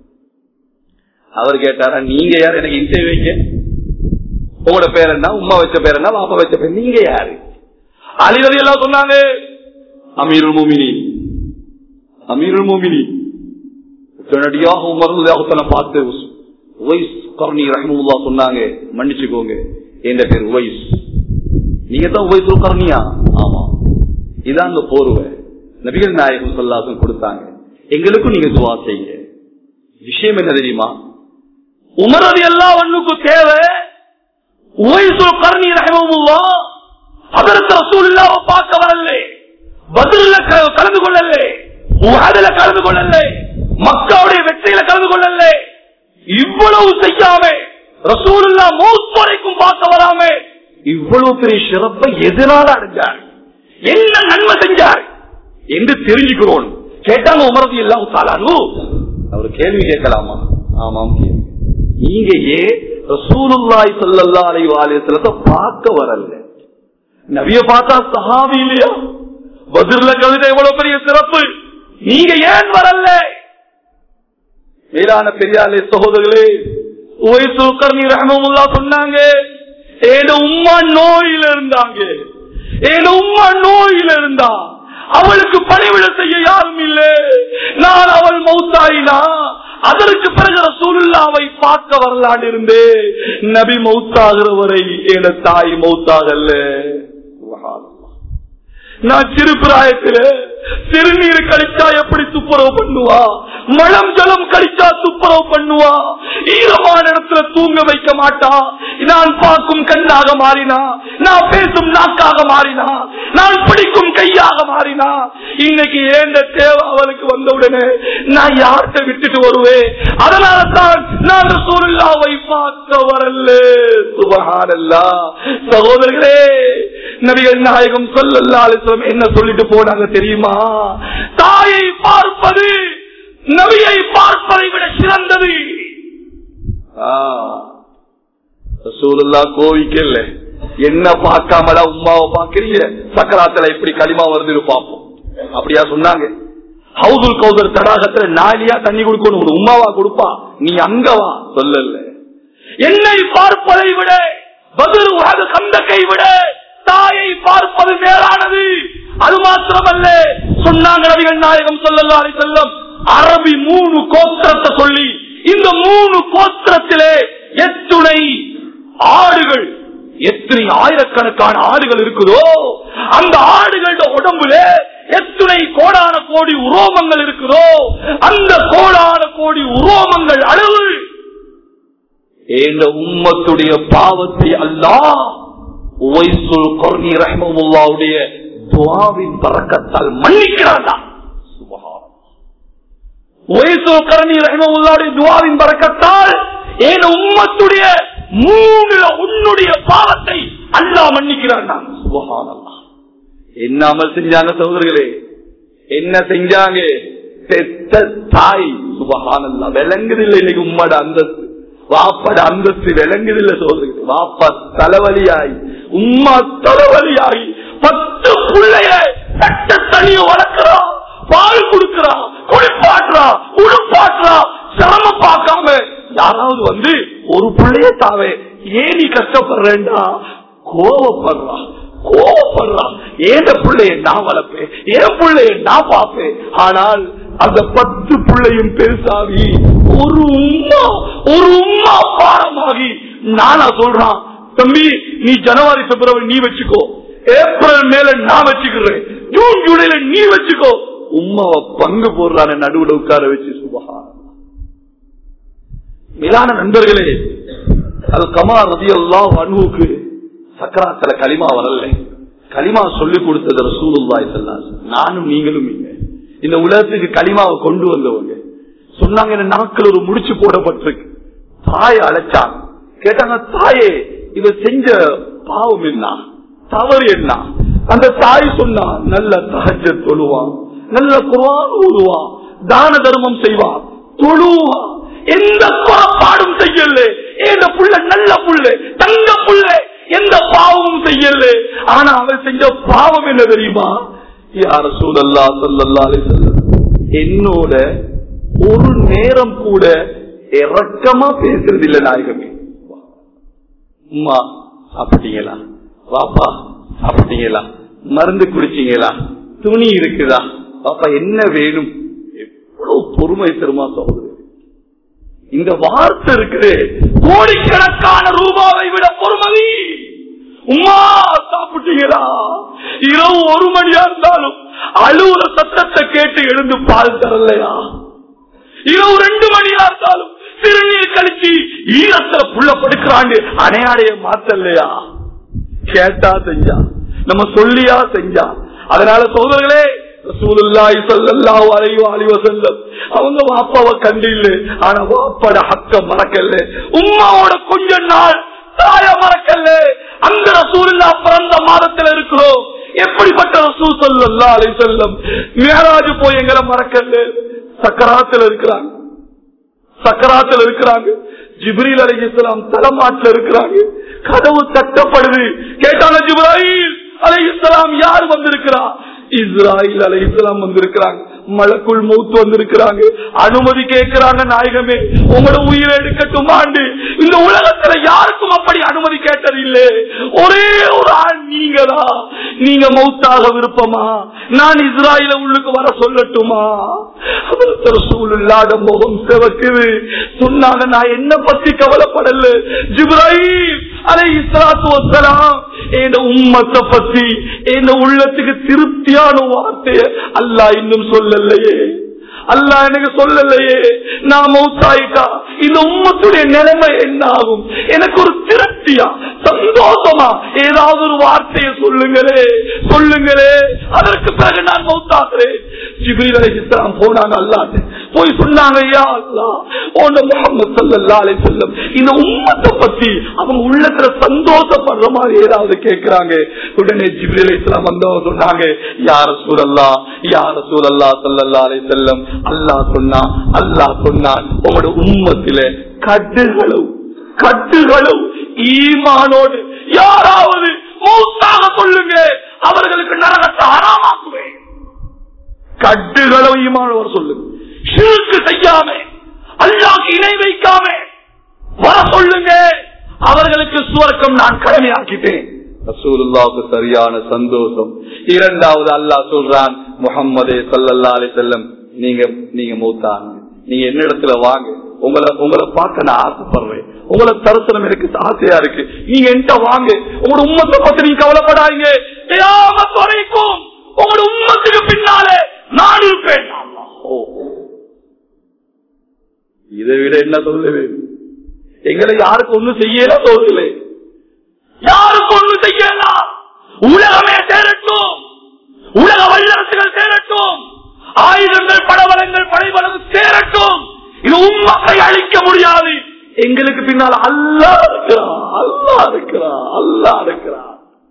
அவர் கேட்டாரா, நீங்க யாரு எனக்கு இன்டர்வியூ வைக்க? உங்களோட பேர் என்ன? உம்மா வச்ச பேர் என்ன? பாப்பா வச்ச பேர், நீங்க யாரு? அலி ரலியல்லாஹு சொன்னாங்க, அமீருல் முஃமினீன் அமீருல் முஃமினீன். உடனடியாக உமர் ரலியல்லாஹு தஆலா பார்த்து உவைஸ் கர்னி ரஹ்மத்துல்லாஹ் சொன்னாங்க, மன்னிச்சுக்கோங்க, என் பேர் உவைஸ். நீங்க தான் உவைஸ் கர்னியா? ஆமா. இதான் அந்த போர்வை நபிகள் நாயகம் ஸல்லல்லாஹு அலைஹி வஸல்லம் கொடுத்தாங்க. எங்களுக்கும் நீங்க துஆ செய்யுங்க. விஷயம் என்ன தெரியுமா? உமர் ரலியல்லாஹு அன்ஹுக்கு தேவை உவைஸ் கர்னி ரஹ்மத்துல்லாஹ் ஹஜ்ரத் ரசூலுல்லாஹ் பார்க்க வரல, பத்ர்ல கலந்து கொள்ளல, உஹதுல கலந்து கொள்ளல, மக்காவுடைய வெற்றியில கலந்து கொள்ளல. இவ்வளவு செய்யாம ரசூலுல்லாஹ் மௌத் வரைக்கும் பார்க்க வராம இவ்வளவு பெரிய சிறப்பை எதனால அடைஞ்சார், என்ன நன்மை செஞ்சார் என்று தெரிஞ்சுக்கிறோம். கேட்டாங்க உமர் ரலியல்லாஹு தஆலா அன்ஹு. அவர் கேள்வி கேட்கலாமா? ஆமாம். நீங்க ஏன் ரசூலுல்லாஹி ஸல்லல்லாஹு அலைஹி வஸல்லம் பார்க்க வரல? நபிய பார்த்தா சஹாபி இல்லையா? பத்ர்ல கலந்த எவ்வளவு பெரிய சிறப்பு, நீங்க ஏன் வரல? மேலான பெரியாலே சகோதரர்களே, உவைஸ் கர்னி ரஹ்மத்துல்லாஹ் சொன்னாங்க, ஏன உம்மா நோயில இருந்தாங்க, ஏன உம்மா நோயில இருந்தா, அவளுக்கு பணிவிட செய்ய யாரும் இல்லை. நான் அவள் மௌத்தாயினா, அதற்கு பிறகு ரசூலுல்லாஹ்வை பார்க்க வரலான்னு இருந்தே, நபி மௌத்தாகிற வரை என தாய் மௌத்தாகல்ல. நான் சிறு பிராயத்தில சிறுநீர் கழிச்சா எப்படி துப்புரவு பண்ணுவா, மலம் ஜலம் கழிச்சா துப்புரவு பண்ணுவா, ஈரமான இடத்துல உள்ளத்துல தூங்க வைக்க மாட்டா. நான் பார்க்கும் கண்ணாக மாறினா, நான் பேசும் நாக்காக மாறினா, நான் பிடிக்கும் கையாக மாறினா, இன்னைக்கு ஏண்ட தேவை அவளுக்கு வந்தவுடனே நான் யார்கிட்ட விட்டுட்டு வருவேன்? அதனால தான் நான் ரசூலுல்லாஹ்வை பார்க்க வரல. சுப்ஹானல்லாஹ். சகோதரர்களே, நபிகள் நாயகம் ஸல்லல்லாஹு அலைஹி வஸல்லம் என்ன சொல்லிட்டு போனாங்க தெரியுமா? தாயை பார்ப்பது நபியை பார்ப்பதை விட சிறந்தது. ரசூலுல்லாஹ் கோவிக்கல, என்ன பார்க்காமடா உம்மாவை பார்க்கிறீங்க, சக்கராத்துல எப்படி களிமா வருது பார்ப்போம் அப்படியா சொன்னாங்க? ஹவுதுல் கௌதர் தடாகத்துல நாலியா தண்ணி கொடுக்கணும், ஒரு உம்மாவா கொடுப்பா, நீ அங்கவா சொல்லல. என்னை பார்ப்பதை விட, பத்ர் உஹது கந்தக்கை விட தாயை பார்ப்பது மேலானது. அது மாத்திரமல்ல, சொன்னாங்க நபிகள் நாயகம் ஸல்லல்லாஹு அலைஹி வஸல்லம், அரபி மூணு கோத்திரத்தை சொல்லி, இந்த மூணு கோத்திரத்திலே எத்துணை ஆடுகள், எத்தனை ஆயிரக்கணக்கான ஆடுகள் இருக்குதோ, அந்த ஆடுகளோட உடம்புல எத்துணை கோடான கோடி உரோமங்கள் இருக்குதோ, அந்த கோடான கோடி உரோமங்கள் அளவு இந்த உம்மத்துடைய பாவத்தை அல்லாஹ் உவைசுல் கர்னி ரஹ்மத்துல்லாஹுடைய துஆவின் பரக்கத்தால் மன்னிக்கிறான்டா. சுப்ஹானல்லாஹ். உவைசுல் கர்னி ரஹ்மத்துல்லாஹுடைய துஆவின் பரக்கத்தால் இந்த உம்மத்துடைய மூணுல உன்னுடைய பாவத்தை அல்லாஹ் மன்னிக்கிறான்டா. சுப்ஹானல்லாஹ். என்ன அமல் செஞ்சாங்க சகோதரர்களே? என்ன செஞ்சாங்க? பெத்த தாய். சுப்ஹானல்லாஹ். விளங்குதில்லை இன்னைக்கு உம்மட அந்தஸ்து, வாப்பட அந்தஸ்து விளங்குதில்லை சகோதரர்களே. வாப்பா தலைவலியாய், உம்மா தலைவலியாய், பத்து பிள்ளைய கட்ட தனிய வளர்க்கிறா, பால் கொடுக்கிறா, குளிப்பாட்டுறா, உடுப்பாட்டுறா, சிரமம் பார்க்காம யாராவது வந்து ஒரு பிள்ளைய தாவே ஏன் நீ கஷ்டப்படுறா, கோவப்படுறா கோவப்படுறா. ஏன் பிள்ளைய நான் வளர்ப்பேன், ஏன் பிள்ளைய நான் பார்ப்பேன். ஆனால் அந்த பத்து பிள்ளையும் பெருசாகி ஒரு உம்மா ஒரு உம்மா பாரமாகி நானா சொல்றான், தம்பி நீ ஜனவரி பிப்ரவரி நீ வச்சுக்கோ, ஏப்ரல் மேல நான் வச்சுக்கிறேன், ஜூன் ஜூலைல நீ வச்சுக்கோ. உம்மாவை பங்கு போடுறான நடுவுல உட்கார வச்சு. சுபஹானல்லாஹ். மேலான நண்பர்களே, அல் கமா ரலியல்லாஹு அன்ஹுக்கு சக்கராத்துல களிமா வரல. களிமா சொல்லி கொடுத்தது ரசூலுல்லாஹி ஸல்லல்லாஹு அலைஹி வஸல்லம். நானும் நீங்களும் இல்ல, இந்த உலகத்துக்கு களிமாவை கொண்டு வந்தவங்க. சொன்னாங்க, இந்த நாட்கள் ஒரு முடிச்சு போடப்பட்டிருக்கு. தாயை அழைச்சாங்க, கேட்டாங்க, தாயே இத செஞ்ச பாவம் என்ன, தவறு என்ன? அந்த தாய் சொன்னா, நல்ல தஹஜ்ஜத் தொழுவான், நல்ல குர்ஆன் ஓதுவான், தான தர்மம் செய்வான், தொழுவான், எந்த பாடும் செய்யல, ஏந்த புள்ள நல்ல புள்ள, தங்க புள்ள, எந்த பாவமும் செய்யல. ஆனா அவன் செஞ்ச பாவம் என்ன தெரியுமா? யா ரசூலல்லாஹ் ஸல்லல்லாஹு அலைஹி வஸல்லம், என்னோட ஒரு நேரம் கூட இரக்கமா பேசுறது இல்ல நாயகமே. அம்மா சாப்பிட்டீங்களா, பாப்பா சாப்பிட்டீங்களா, மருந்து குடிச்சீங்களா, துணி இருக்குதா, பாப்பா என்ன வேணும், எவ்வளவு பொறுமை தருமா சகோதரர். இந்த வார்த்தை இருக்குது கோடிக்கணக்கான ரூபாவை விட பொறுமதி. உம்மா சாப்பிட்டீங்களா, இரவு ஒரு மணியா இருந்தாலும் அழுவுற சத்தத்தை கேட்டு எழுந்து பால் தரலையா, இரவு ரெண்டு மணியா இருந்தாலும் சிறுநீர் கழிச்சு ஈரத்துல புள்ள படுக்கிறாண்டு அணையாடைய மாத்தலையா, கேட்டா செஞ்சா, நம்ம சொல்லியா செஞ்சா. அதனால சோதர்களே, ரசூலுல்லாஹி ஸல்லல்லாஹு அலைஹி வஸல்லம் அவங்க வாப்பாவை கண்டு இல்ல, ஆனா வாப்பாட ஹக்க மறக்கல, உம்மாவோட கொஞ்ச நாள் தாய மறக்கல. அந்த ரசூலுல்லாஹ் பிறந்த மாதத்துல இருக்கிறோம். எப்படிப்பட்ட ரசூல் ஸல்லல்லாஹு அலைஹி வஸல்லம் மிஹராஜ் போய் எங்களை மறக்கல. சக்கராத்துல இருக்கிறாங்க, சக்கராத்துல இருக்கிறாங்க. ஜிப்ரீல் அலைஹிஸ்ஸலாம் தலைமாட்டில் இருக்கிறாங்க. கதவு தட்டப்படுது. கேட்டாங்க, ஜிப்ராயில் அலைஹிஸ்ஸலாம் யார் வந்திருக்கிறா? இஸ்ராயில் அலைஹிஸ்ஸலாம் வந்திருக்கிறாங்க. மலக்குல் மௌத் வந்திருக்கிறாங்க. அனுமதி கேட்கிறாங்க, நாயகமே உங்களோட உயிரை எடுக்கட்டுமாண்டு. இந்த உலகத்துல யாருக்கும் அப்படி அனுமதி கேட்டது இல்லை. ஒரே ஒரு ஆள் நீங்களா, நீங்க மௌத்தாக விருப்பமா, நான் இஸ்ராயில உள்ளுக்கு வர சொல்லட்டுமா? ரசூலுல்லாஹ் முகம் சிவக்குது. சொன்னாங்க, நான் என்ன பத்தி கவலைப்படல, ஜிப்ராயில் அலைஹிஸ்ஸலாத்து வஸ்ஸலாம் என் உம்மத்தை பத்தி என் உள்ளத்துக்கு திருப்தியான வார்த்தையை அல்லாஹ் இன்னும் சொல்லலையே. அல்லாஹ் எனக்கு சொல்லலையே, நான் மௌத்தாயிட்டா இந்த உம்மத்துடைய நிலைமை என்ன ஆகும்? எனக்கு ஒரு திருப்தியா, சந்தோஷமா ஏதாவது ஒரு வார்த்தையை சொல்லுங்களே சொல்லுங்களே, அதற்கு பிறகு நான் மௌத்தாகிறேன். ஜிப்ரீல் அலைஹிஸ்ஸலாம் போனாங்க, அல்லாஹ் போய் சொன்னாங்க, யா அல்லாஹ், ஓன முஹம்மது ஸல்லல்லாஹு அலைஹி வஸல்லம் இந்த உம்மத்தை பத்தி அவங்க உள்ளத்துல சந்தோஷப்படுற மாதிரி ஏதாவது கேட்கிறாங்க. உடனே ஜிப்ரீல் அலைஹிஸ்ஸலாம் வந்தவங்க சொன்னாங்க, யா ரசூலல்லாஹ், யா ரசூலல்லாஹ் ஸல்லல்லாஹு அலைஹி வஸல்லம், அல்லாஹ் சொன்னா அல்லாஹ் சொன்னான், உங்களோட உம்மத்திலே கட்டுகளும் கட்டுகளும் ஈமானோடு யாராவது மௌத்தாக சொல்லுங்க, அவர்களுக்கு நரகத்தை ஹராமாக்குவேன். கட்டுகளும் ஈமானோடு சொல்லுங்க, ஷிர்க் செய்யாம அல்லாஹ்வுக்கு இணை வைக்காம வர சொல்லுங்க, அவர்களுக்கு சுவர்க்கம் நான் கடமையாக்கிட்டேன். ரசூலுல்லாஹ்வுக்கு சரியான சந்தோஷம். இரண்டாவது அல்லாஹ் சொல்றான், முஹம்மதே ஸல்லல்லாஹு அலைஹி வஸல்லம், நீங்க நீங்க மௌத்தாங்க, நீங்க என்ன இடத்துல வாங்க, உங்களை உங்களை பார்க்க நான் ஆசைப்படுறேன், உங்களை தரிசனம் எனக்கு ஆசையா இருக்கு, நீங்க என்கிட்ட வாங்க, உங்களோட உம்மத்தை பத்தி நீங்க கவலைப்படாதீங்க, கியாமத் வரைக்கும் உங்களோட உம்மத்துக்கு பின்னாலே நான் இருப்பேன். இதை விட என்ன சொல்லுவேன்? எங்களை யாருக்கு ஒண்ணு செய்யல சொல்லல, யாருக்கு ஒண்ணு செய்யலாம். உலகமே சேரட்டும், உலக வல்லரசுகள் சேரட்டும், ஆயுதங்கள் படவலங்கள் படைபலம் சேரட்டும், இது உம்மத்தை அழிக்க முடியாது. எங்களுக்கு பின்னால் அல்லாஹ் இருக்கிறான், அல்லாஹ் இருக்கிறான், அல்லாஹ் இருக்கிறான்.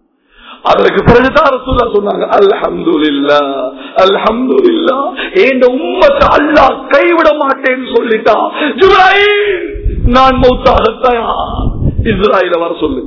அதற்கு பிறகுதான் ரசூலுல்லாஹ் சொன்னாங்க, அல்ஹம்துலில்லாஹ் அல்ஹம்துலில்லாஹ், இந்த உம்மத்தை அல்லாஹ் கைவிட மாட்டேன்னு சொல்லிட்டா, ஜிப்ரீல் நான் மௌத்தாக தயார், இஸ்ராயீல வர சொல்லு.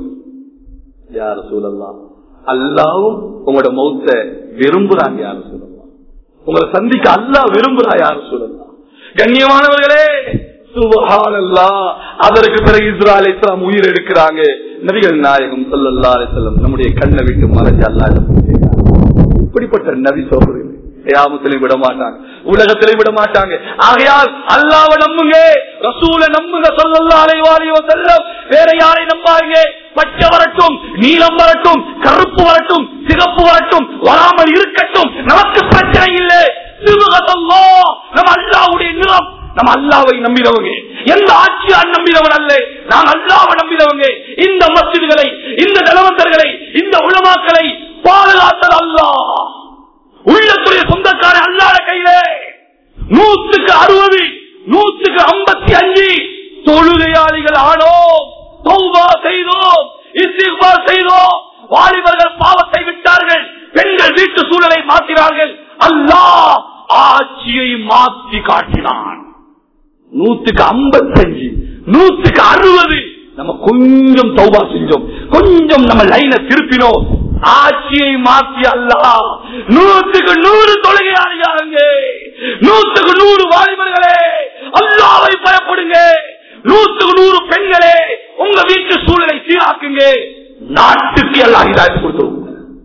யா ரசூலல்லாஹ், அல்லாஹ்வும் உங்களோட மௌத்தை விரும்புறாங்க. யா ரசூலல்லாஹ், உங்களை சந்திக்க அல்லாஹ் விரும்புறா. யா ரசூலல்லாஹ், கண்ணியமானவர்களே, சுப்ஹானல்லாஹ். அதற்கு பிறகு இஸ்ரா அலைஹிஸ்ஸலாம் உயிர் எடுக்கிறாங்க. நபிகள் நாயகம் ஸல்லல்லாஹு அலைஹி வஸல்லம் நம்முடைய கண்ணை விட்டு மறைச்சு அல்லாஹ் இப்படிப்பட்ட நபி சோதரர்கள் கியாமத்திலே விட மாட்டாங்க, உலகத்திலே விட மாட்டாங்க. ஆகையால் அல்லாஹ்வை நம்புங்க, ரசூலை நம்புங்க ஸல்லல்லாஹு அலைஹி வஸல்லம். வேற யாரை நம்பாதீங்க. பச்சை வரட்டும், நீலம் வரட்டும், கருப்பு வரட்டும், சிகப்பு வரட்டும், வராமல் இருக்கட்டும், நமக்கு பிரச்சனை இல்லை. சிவகத்தல்லாஹ், நம்ம அல்லாஹ்வுடைய நிறம். நம்ம அல்லாஹ்வை நம்பினவங்க, எந்த ஆட்சியார் நம்பினவன் அல்ல, நான் அல்லாஹ்வை நம்பினவங்க. இந்த மஸ்ஜிதுகளை, இந்த நிலவந்தர்களை, இந்த உலமாக்களை பாதுகாத்தது அல்லாஹ். உள்ளத்துடைய சொந்தக்கார அல்லாஹ் கையிலே. நூற்றுக்கு அறுபது, நூற்றுக்கு ஐம்பத்தி அஞ்சு தொழுகையாளிகள் ஆனோம், தௌபா செய்தோம், இஸ்திக்பார் செய்தோம். வாலிபர்கள் பாவத்தை விட்டார்கள், பெண்கள் வீட்டு சூழலை மாற்றினார்கள். அல்லாஹ் ஆட்சியை மாற்றி காட்டினான். நூற்றுக்கு ஐம்பத்தி அஞ்சு, நூற்றுக்கு அறுபது நம்ம கொஞ்சம் தௌபா செஞ்சோம், கொஞ்சம் நம்ம லைனை திருப்பினோம், ஆட்சியை மாற்றி அல்லாஹ் நூற்றுக்கு நூறு தொழுகையாளியாருங்க, நூற்றுக்கு நூறு வாலிபர்களே அல்லாஹ்வை பயப்படுங்க, நூற்றுக்கு நூறு பெண்களே உங்க வீட்டு சூழலை சீராக்குங்க. நாட்டுக்கு அல்லாஹ் ஹிதாயத் கொடுத்தோம்.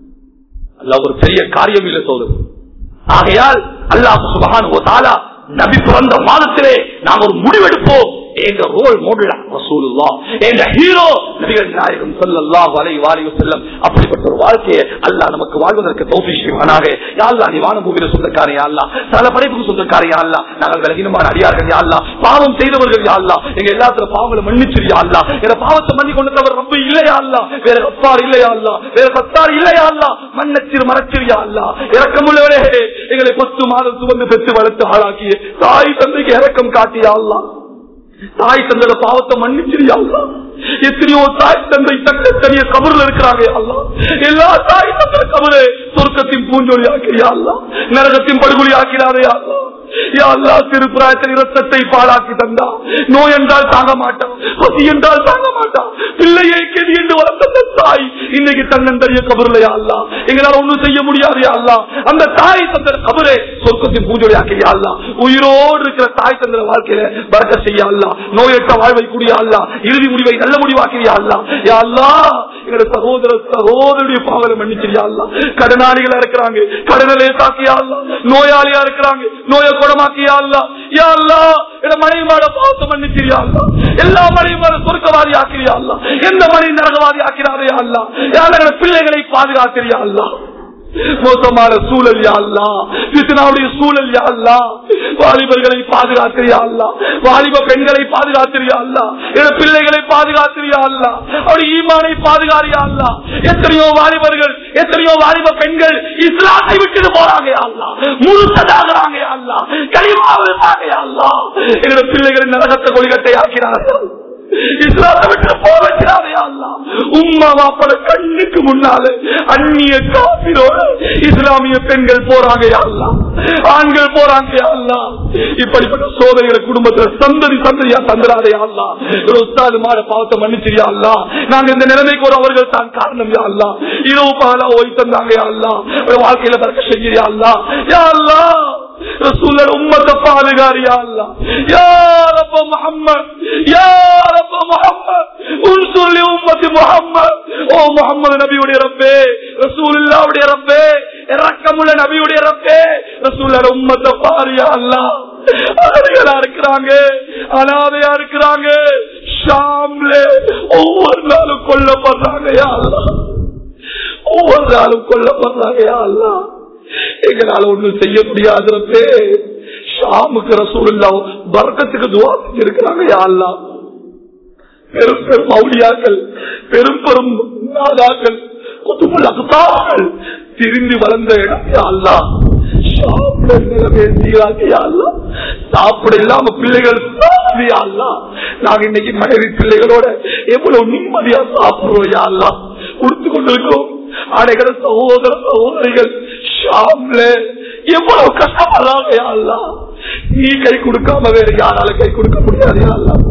அல்லாஹ் ஒரு பெரிய காரியம் இல்லை சொல்றது. ஆகையால் அல்லாஹ் சுப்ஹானஹு வ தஆலா நபி பிறந்த மாதத்திலே நாம் ஒரு முடிவெடுப்போம். எங்க ரோல் மாடல் ரசூலுல்லாஹ், எங்க ஹீரோ நபிகள் நாயகம் ஸல்லல்லாஹு அலைஹி வஸல்லம். அப்படிப்பட்ட ஒரு வாழ்க்கையை அல்லாஹ் நமக்கு வாழ்வதற்கு தௌஃபீக் செய்வானாக. யா அல்லாஹ், நீ வானம் பூமியில சொந்தக்காரன். யா அல்லாஹ், சகல படைப்புக்கு சொந்தக்காரன். யா அல்லாஹ், நாங்கள் பலகீனமான அடியார்கள். யா அல்லாஹ், பாவம் செய்தவர்கள். யா அல்லாஹ், எங்க எல்லாத்துல பாவங்களை மன்னிச்சிரு. யா அல்லாஹ், எங்க பாவத்தை மன்னி கொண்டவர் ரப்பு இல்லையா அல்லாஹ், வேற கஃபார் இல்லையா அல்லாஹ், வேற சத்தார் இல்லையா அல்லாஹ், மன்னச்சிறு மறச்சிரு. யா அல்லாஹ், இரக்கமுள்ளவரே, எங்களை பத்து மாதம் சுமந்து பெற்று வளர்த்து ஆளாக்கிய தாய் தந்தைக்கு இரக்கம் காட்டியா அல்லாஹ், தாய் தந்தையோட பாவத்தை மன்னிச்சிரியா அல்லாஹ். எத்தனையோ தாய் தந்தை தக்க தனிய கபர்ல இருக்கிறாங்க. அல்லாஹ், எல்லா தாய் தந்தை கபரை சொர்க்கத்தின் பூஞ்சொலி ஆக்கிறியா அல்லாஹ், நரகத்தின் படுகொலி ஆக்கிறாரே அல்லாஹ். யா அல்லாஹ், திருப்புராயத்தில் இரத்தத்தை பாழாக்கி தந்தா, நோய் என்றால் தாங்க மாட்டான், பசி என்றால் தாங்க மாட்டான், பிள்ளையை கெதி என்று வளர்த்த தாய் இன்னைக்கு தன்னந்தரிய கபர்ல. யா அல்லாஹ், எங்களால் ஒண்ணும் செய்ய முடியாது. யா அல்லாஹ், அந்த தாய் தந்த கபரை சொர்க்கத்தின் பூஞ்சொலி ஆக்கிறியா அல்லாஹ். உயிரோடு இருக்கிற தாய் தந்த வாழ்க்கையில பரக்கத் செய்ய அல்லாஹ், நோயற்ற வாழ்வை கூடிய அல்லாஹ், இறுதி முடிவை நல்ல முடிவாக்கிறியா அல்லாஹ். யா அல்லாஹ், எங்களோட சகோதர சகோதரிய பாவலை மன்னிச்சிரியா அல்லாஹ். கடனாளிகளா இருக்கிறாங்க, கடனலே தாக்கியா அல்லாஹ். நோயாளியா இருக்கிறாங்க, நோய குணமாக்கியா அல்லாஹ். யா அல்லாஹ், எங்க மனைவியோட பாவத்தை மன்னிச்சிரியா அல்லாஹ். எல்லா மனைவியோட சொர்க்கவாதி ஆக்கிறியா அல்லாஹ், எந்த மனைவி நரகவாதி ஆக்கிறாரே அல்லாஹ். யா அல்லாஹ், பிள்ளைகளை பாதுகாக்கிறியா அல்லாஹ். மோசமான சூழல் யா அல்லாஹ், ஃபித்னாவுடைய சூழல் யா அல்லாஹ். வாலிபர்களை பாதுகாத்திரியா அல்லாஹ், வாலிப பெண்களை பாதுகாத்திரியா அல்லாஹ், என் பிள்ளைகளை பாதுகாத்திரியா அல்லாஹ், அவருடைய ஈமானை பாதுகாரியா அல்லாஹ். எத்தனையோ வாலிபர்கள், எத்தனையோ வாலிப பெண்கள் இஸ்லாத்தை விட்டு போறாங்க யா அல்லாஹ், முழுசதாகிறாங்க யா அல்லாஹ், கலிமாவுறாங்க யா அல்லாஹ். எங்களுடைய பிள்ளைகளின் நரகத்தை கொள்கத்தை ஆக்கிறார்கள், இஸ்லாத்தை விட்டு போக வைக்கிறாரே அல்லாஹ். உம்மா வாப்பட கண்ணுக்கு முன்னாலே அந்நிய காபிரோடு இஸ்லாமிய பெண்கள் போறாங்க யா அல்லாஹ், ஆண்கள் போறாங்க யா அல்லாஹ். இப்படிப்பட்ட சோதனைகளை குடும்பத்தில் சந்ததி சந்ததியா தந்துடாதே யா அல்லாஹ். உஸ்தாது மாற பாவத்தை மன்னிச்சியா அல்லாஹ். நாங்க இந்த நிலைமைக்கு ஒரு அவர்கள் தான் காரணம் யா அல்லாஹ். இரவு பகலா ஓய் தந்தாங்க யா அல்லாஹ், வாழ்க்கையில பறக்க செய்யா அல்லாஹ். யா அல்லாஹ் ரசூலுல்லாஹ் உம்மத்தை பாதுகாரி யா அல்லாஹ். யா ரப்ப முஹம்மத், யா ரப்ப முஹம்மத், உன்சுர் லி உம்மத்தி முஹம்மத். ஓ முஹம்மது நபியுடைய ரப்பே, ரசூலுல்லாஹ்வுடைய ரப்பே, இரக்கமுள்ள நபியுடைய ரப்பே, ரசூலுல்லாஹ் உம்மத்தை பாரு யா அல்லாஹ். அனாதைகளா இருக்கிறாங்க, அனாதையா இருக்கிறாங்க. ஷாம்ல ஒவ்வொரு நாளும் கொல்லப்படுறாங்க யா அல்லாஹ், ஒவ்வொரு நாளும் கொல்லப்படுறாங்க யா அல்லாஹ். எங்களால ஒண்ணும் செய்ய முடியாது ரப்பே. ஷாமுக்கு ரசூலுல்லாஹ் பரக்கத்துக்கு துஆ செஞ்சிருக்கிறாங்க யா அல்லாஹ். பெரும் பெரும் மௌலியாக்கள், பெரும் பெரும் நாதாக்கள், குதுபுல் அக்தார்கள் திரும்பி வளர்ந்த இடம் யா அல்லாஹ். ஷாம்ல நிலைமை சீராக யா அல்லாஹ். சாப்பிட இல்லாம பிள்ளைகள் யா அல்லாஹ். நாங்க இன்னைக்கு மனைவி பிள்ளைகளோட எவ்வளவு நிம்மதியா சாப்பிடுறோம் யா அல்லாஹ், கொடுத்து கொண்டிருக்கிறோம். ஆடைகள் சகோதர சகோதரிகள் ஷாம்ல எவ்வளவு கஷ்டப்படுறாங்க யா அல்லாஹ். நீ கை கொடுக்காம வேற யாரால கை கொடுக்க முடியாது யா அல்லாஹ்.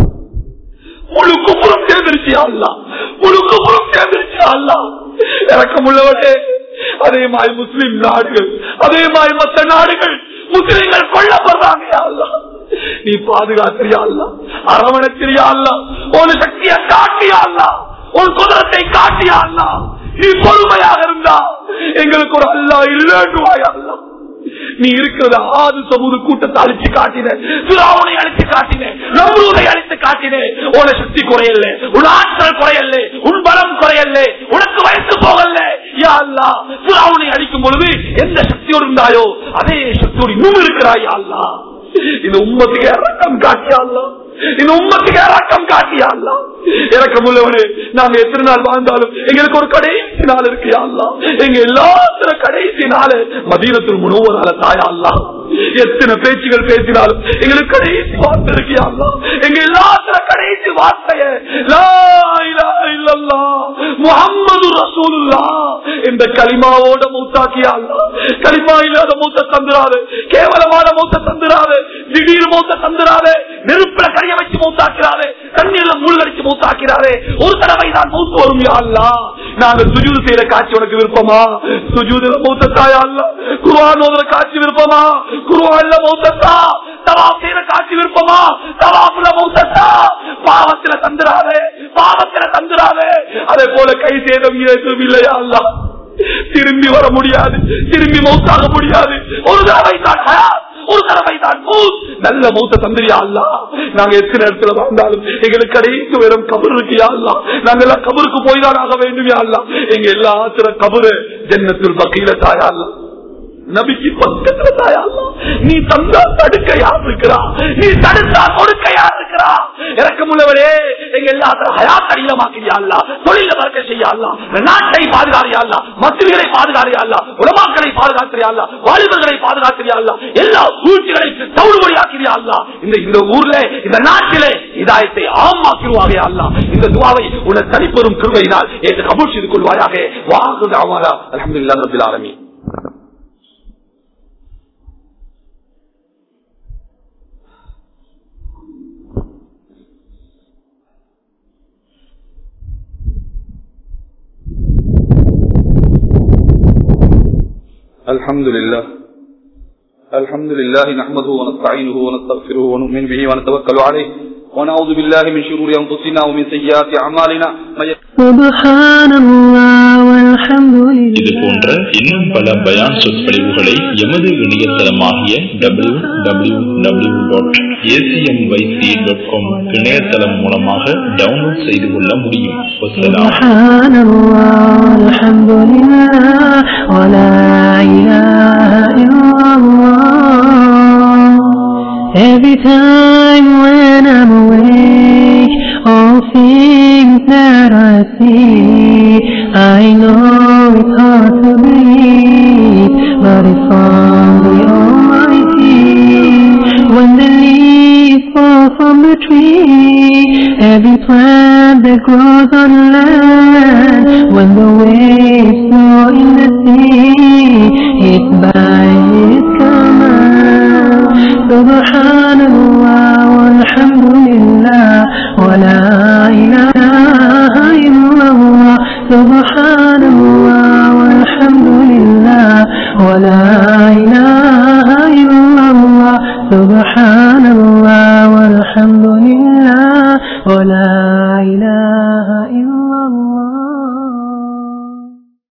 முழு குப்புறம் சேர்ந்துருச்சு யா அல்லாஹ், முழு குப்புறம் சேர்ந்துருச்சு யா அல்லாஹ். இறக்கமுள்ளவனே, அதே மாதிரி முஸ்லிம் நாடுகள், அதே மாதிரி மற்ற நாடுகள் முஸ்லிம்கள் கொல்லப்படுறாங்க யா அல்லாஹ். நீ பாதுகாத்திரியா அல்லாஹ், அரவணைத்திரியா அல்லாஹ், ஒரு சக்தியை காட்டியா அல்லாஹ், ஒரு குதிரத்தை காட்டியா அல்லாஹ். நீ பொறுமையாக இருந்தா எங்களுக்கு ஒரு அல்லாஹ் இல்லைன்னுவாயா அல்லாஹ். நீ இருக்கிறத ஆது சமூக கூட்டத்தை அழிச்சு காட்டின, பிராவுனை அழிச்சு காட்டின, நம்ரூதை அழித்து காட்டின. உன சக்தி குறையல, உன் ஆற்றல் குறையல, உன் பலம் குறையல, உனக்கு வயசு போகல யா அல்லாஹ். பிராவுனை அழிக்கும் பொழுது எந்த சக்தியோடு இருந்தாயோ அதே சக்தியோடு இன்னும் இருக்கிறாய் யா அல்லாஹ். இந்த உம்மத்துக்கு இறக்கம் காட்டியா அல்லாஹ், இந்த உம்மத்துக்கு இறக்கம் காட்டியா அல்லாஹ். இறக்கமுள்ளவனே, நாங்க எத்தனை நாள் வாழ்ந்தாலும் எங்களுக்கு ஒரு கடைசி நாள் இருக்கு யா அல்லாஹ். எங்க எல்லாத்திர கடைசி நாள் மதீனத்துல் முனவ்வரால தாயா அல்லாஹ். எத்தனை பேச்சுகள் பேசினாலும் எங்களுக்கு கடைசி வார்த்தை இருக்கு யா அல்லாஹ். எங்க எல்லாத்திர கடைசி வார்த்தைய லா இலாஹ இல்லல்லாஹ் முஹம்மது ரசூலுல்லாஹ் இந்த கலிமாவோட மூத்தாக்கியா அல்லாஹ். கலிமா இல்லாத மூத்த தந்துராது, கேவலமான மூத்த தந்துராது, திடீர் மூத்த தந்துராது, நெருப்புல கரைய வச்சு மூத்தாக்கிறாரு, தண்ணீர்ல மூழ்கடிச்சு மூத்தாக்கிறாரு. ஒரு தடவை தான் மூத்து வரும் யா அல்லாஹ். நாங்க சுஜூது செய்யற காட்சி உனக்கு விருப்பமா? சுஜூதுல மூத்தத்தா யா அல்லாஹ். குர்ஆன் ஓதுற காட்சி விருப்பமா? குர்ஆன்ல மூத்தத்தா. தவாஃப் செய்யற காட்சி விருப்பமா? தவாஃப்ல மூத்தத்தா. பாவத்துல தந்துராதே, பாவத்துல தந்துராதே. அதே போல கை சேதம் ஏதும் இல்லையா அல்லாஹ். திரும்பி வர முடியாது, திரும்பி மௌத்தாக முடியாது. ஒரு தடவை தான் ஹயாத், ஒரு தடவை தான் மௌத். நல்ல மௌத்த தந்திரியா அல்லாஹ். நாங்க எத்தனை இடத்துல வாழ்ந்தாலும் எங்களுக்கு கடைக்கு வெறும் கபர் இருக்கு யா அல்லாஹ். நாங்க எல்லாம் கபருக்கு போய் தான் ஆக வேண்டும் யா அல்லாஹ். எங்க எல்லாத்திர கபரு ஜன்னத்துல் பக்கீல தாயா அல்லாஹ், நபிக்கு பக்கத்துல தாயா அல்லாஹ். நீ தந்தா தடுக்க யார் இருக்கிறா? நீ தடுத்தா கொடுக்க யார் இருக்கிறா? இறக்கமுள்ளவரே, எங்க எல்லாத்திர ஹயாத் அடிலமாக்கிறியா அல்லாஹ், தொழில வர்க்க செய்யா அல்லாஹ், நாட்டை பாதுகாரியா அல்லாஹ், மஸ்ஜிதுகளை பாதுகாரியா அல்லாஹ், உலமாக்களை பாதுகாக்கிறியா அல்லாஹ், வாலிபர்களை பாதுகாக்கிறியா அல்லாஹ், எல்லா சூழ்ச்சிகளை தவிடுபடியாக்கிறியா அல்லாஹ். இந்த இந்த ஊர்ல இந்த நாட்டிலே இதாயத்தை ஆமாக்கிடுவாங்க அல்லாஹ். இந்த துஆவை உன தனிப்பெரும் கிருபையினால் ஏற்று கபூல் செய்து கொள்வாயாக. வாஹு தஅவானா அல்ஹம்துலில்லாஹி ரப்பில் ஆலமீன். الحمد لله الحمد لله نحمده ونستعينه ونستغفره ونؤمن به ونتوكل عليه ونعوذ بالله من شرور أنفسنا ومن سيئات أعمالنا. سبحان الله والحمد لله. இது போன்ற இன்னும் பல பயான் சொற்பொழிவுகளை எமது இணையதளமாகிய W W W dot ACMYC dot com இணையதளம் மூலமாக டவுன்லோட் செய்து கொள்ள முடியும். سبحان الله والحمد لله ولا إله إلا الله. Every time when I'm awake, all things that I see, I know it's hard to believe, but it's from the Almighty. When the leaves fall from the tree, every plant that grows on land, when the waves flow in the sea, it's by His command. Subhanallah walhamdulillah wa la ilaha illallah. Subhanallah walhamdulillah wa la ilaha illallah. Subhanallah walhamdulillah wa la